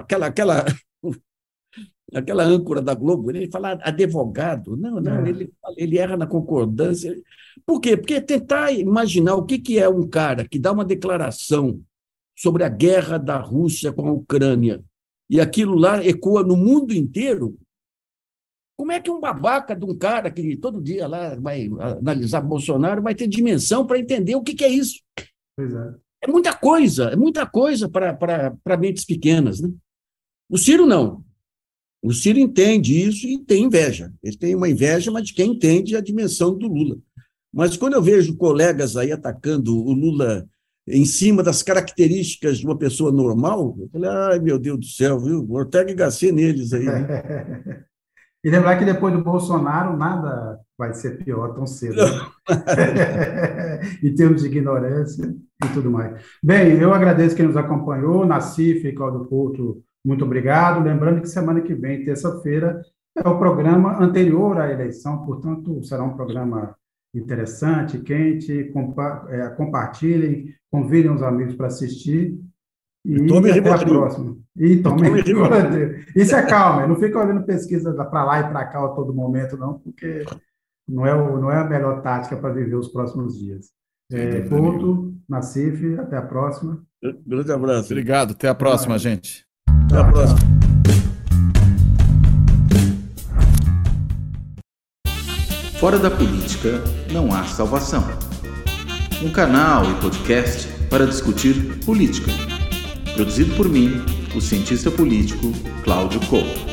Aquela âncora da Globo, ele fala advogado. Não, ele erra na concordância. Por quê? Porque tentar imaginar o que é um cara que dá uma declaração sobre a guerra da Rússia com a Ucrânia e aquilo lá ecoa no mundo inteiro. Como é que um babaca de um cara que todo dia lá vai analisar Bolsonaro vai ter dimensão para entender o que é isso? Pois é. É muita coisa para mentes pequenas. Né? O Ciro não. O Ciro entende isso e tem inveja. Ele tem uma inveja, mas de quem entende a dimensão do Lula. Mas quando eu vejo colegas aí atacando o Lula em cima das características de uma pessoa normal, eu falei, ai, meu Deus do céu, viu? Ortega y Gasset neles aí. Né? E lembrar que depois do Bolsonaro, nada vai ser pior tão cedo. Né? Em termos de ignorância e tudo mais. Bem, eu agradeço quem nos acompanhou, Nassif e Cláudio Couto, muito obrigado. Lembrando que semana que vem, terça-feira, é o programa anterior à eleição, portanto, será um programa interessante, quente, compartilhem, convidem os amigos para assistir. E até a próxima. E se acalme, não fica olhando pesquisa para lá e para cá a todo momento, não, porque não é a melhor tática para viver os próximos dias. Couto, Nassif, até a próxima. Grande abraço. Obrigado, até a próxima, gente. Até a próxima. Fora da política não há salvação. Um canal e podcast para discutir política. Produzido por mim, o cientista político Cláudio Couto.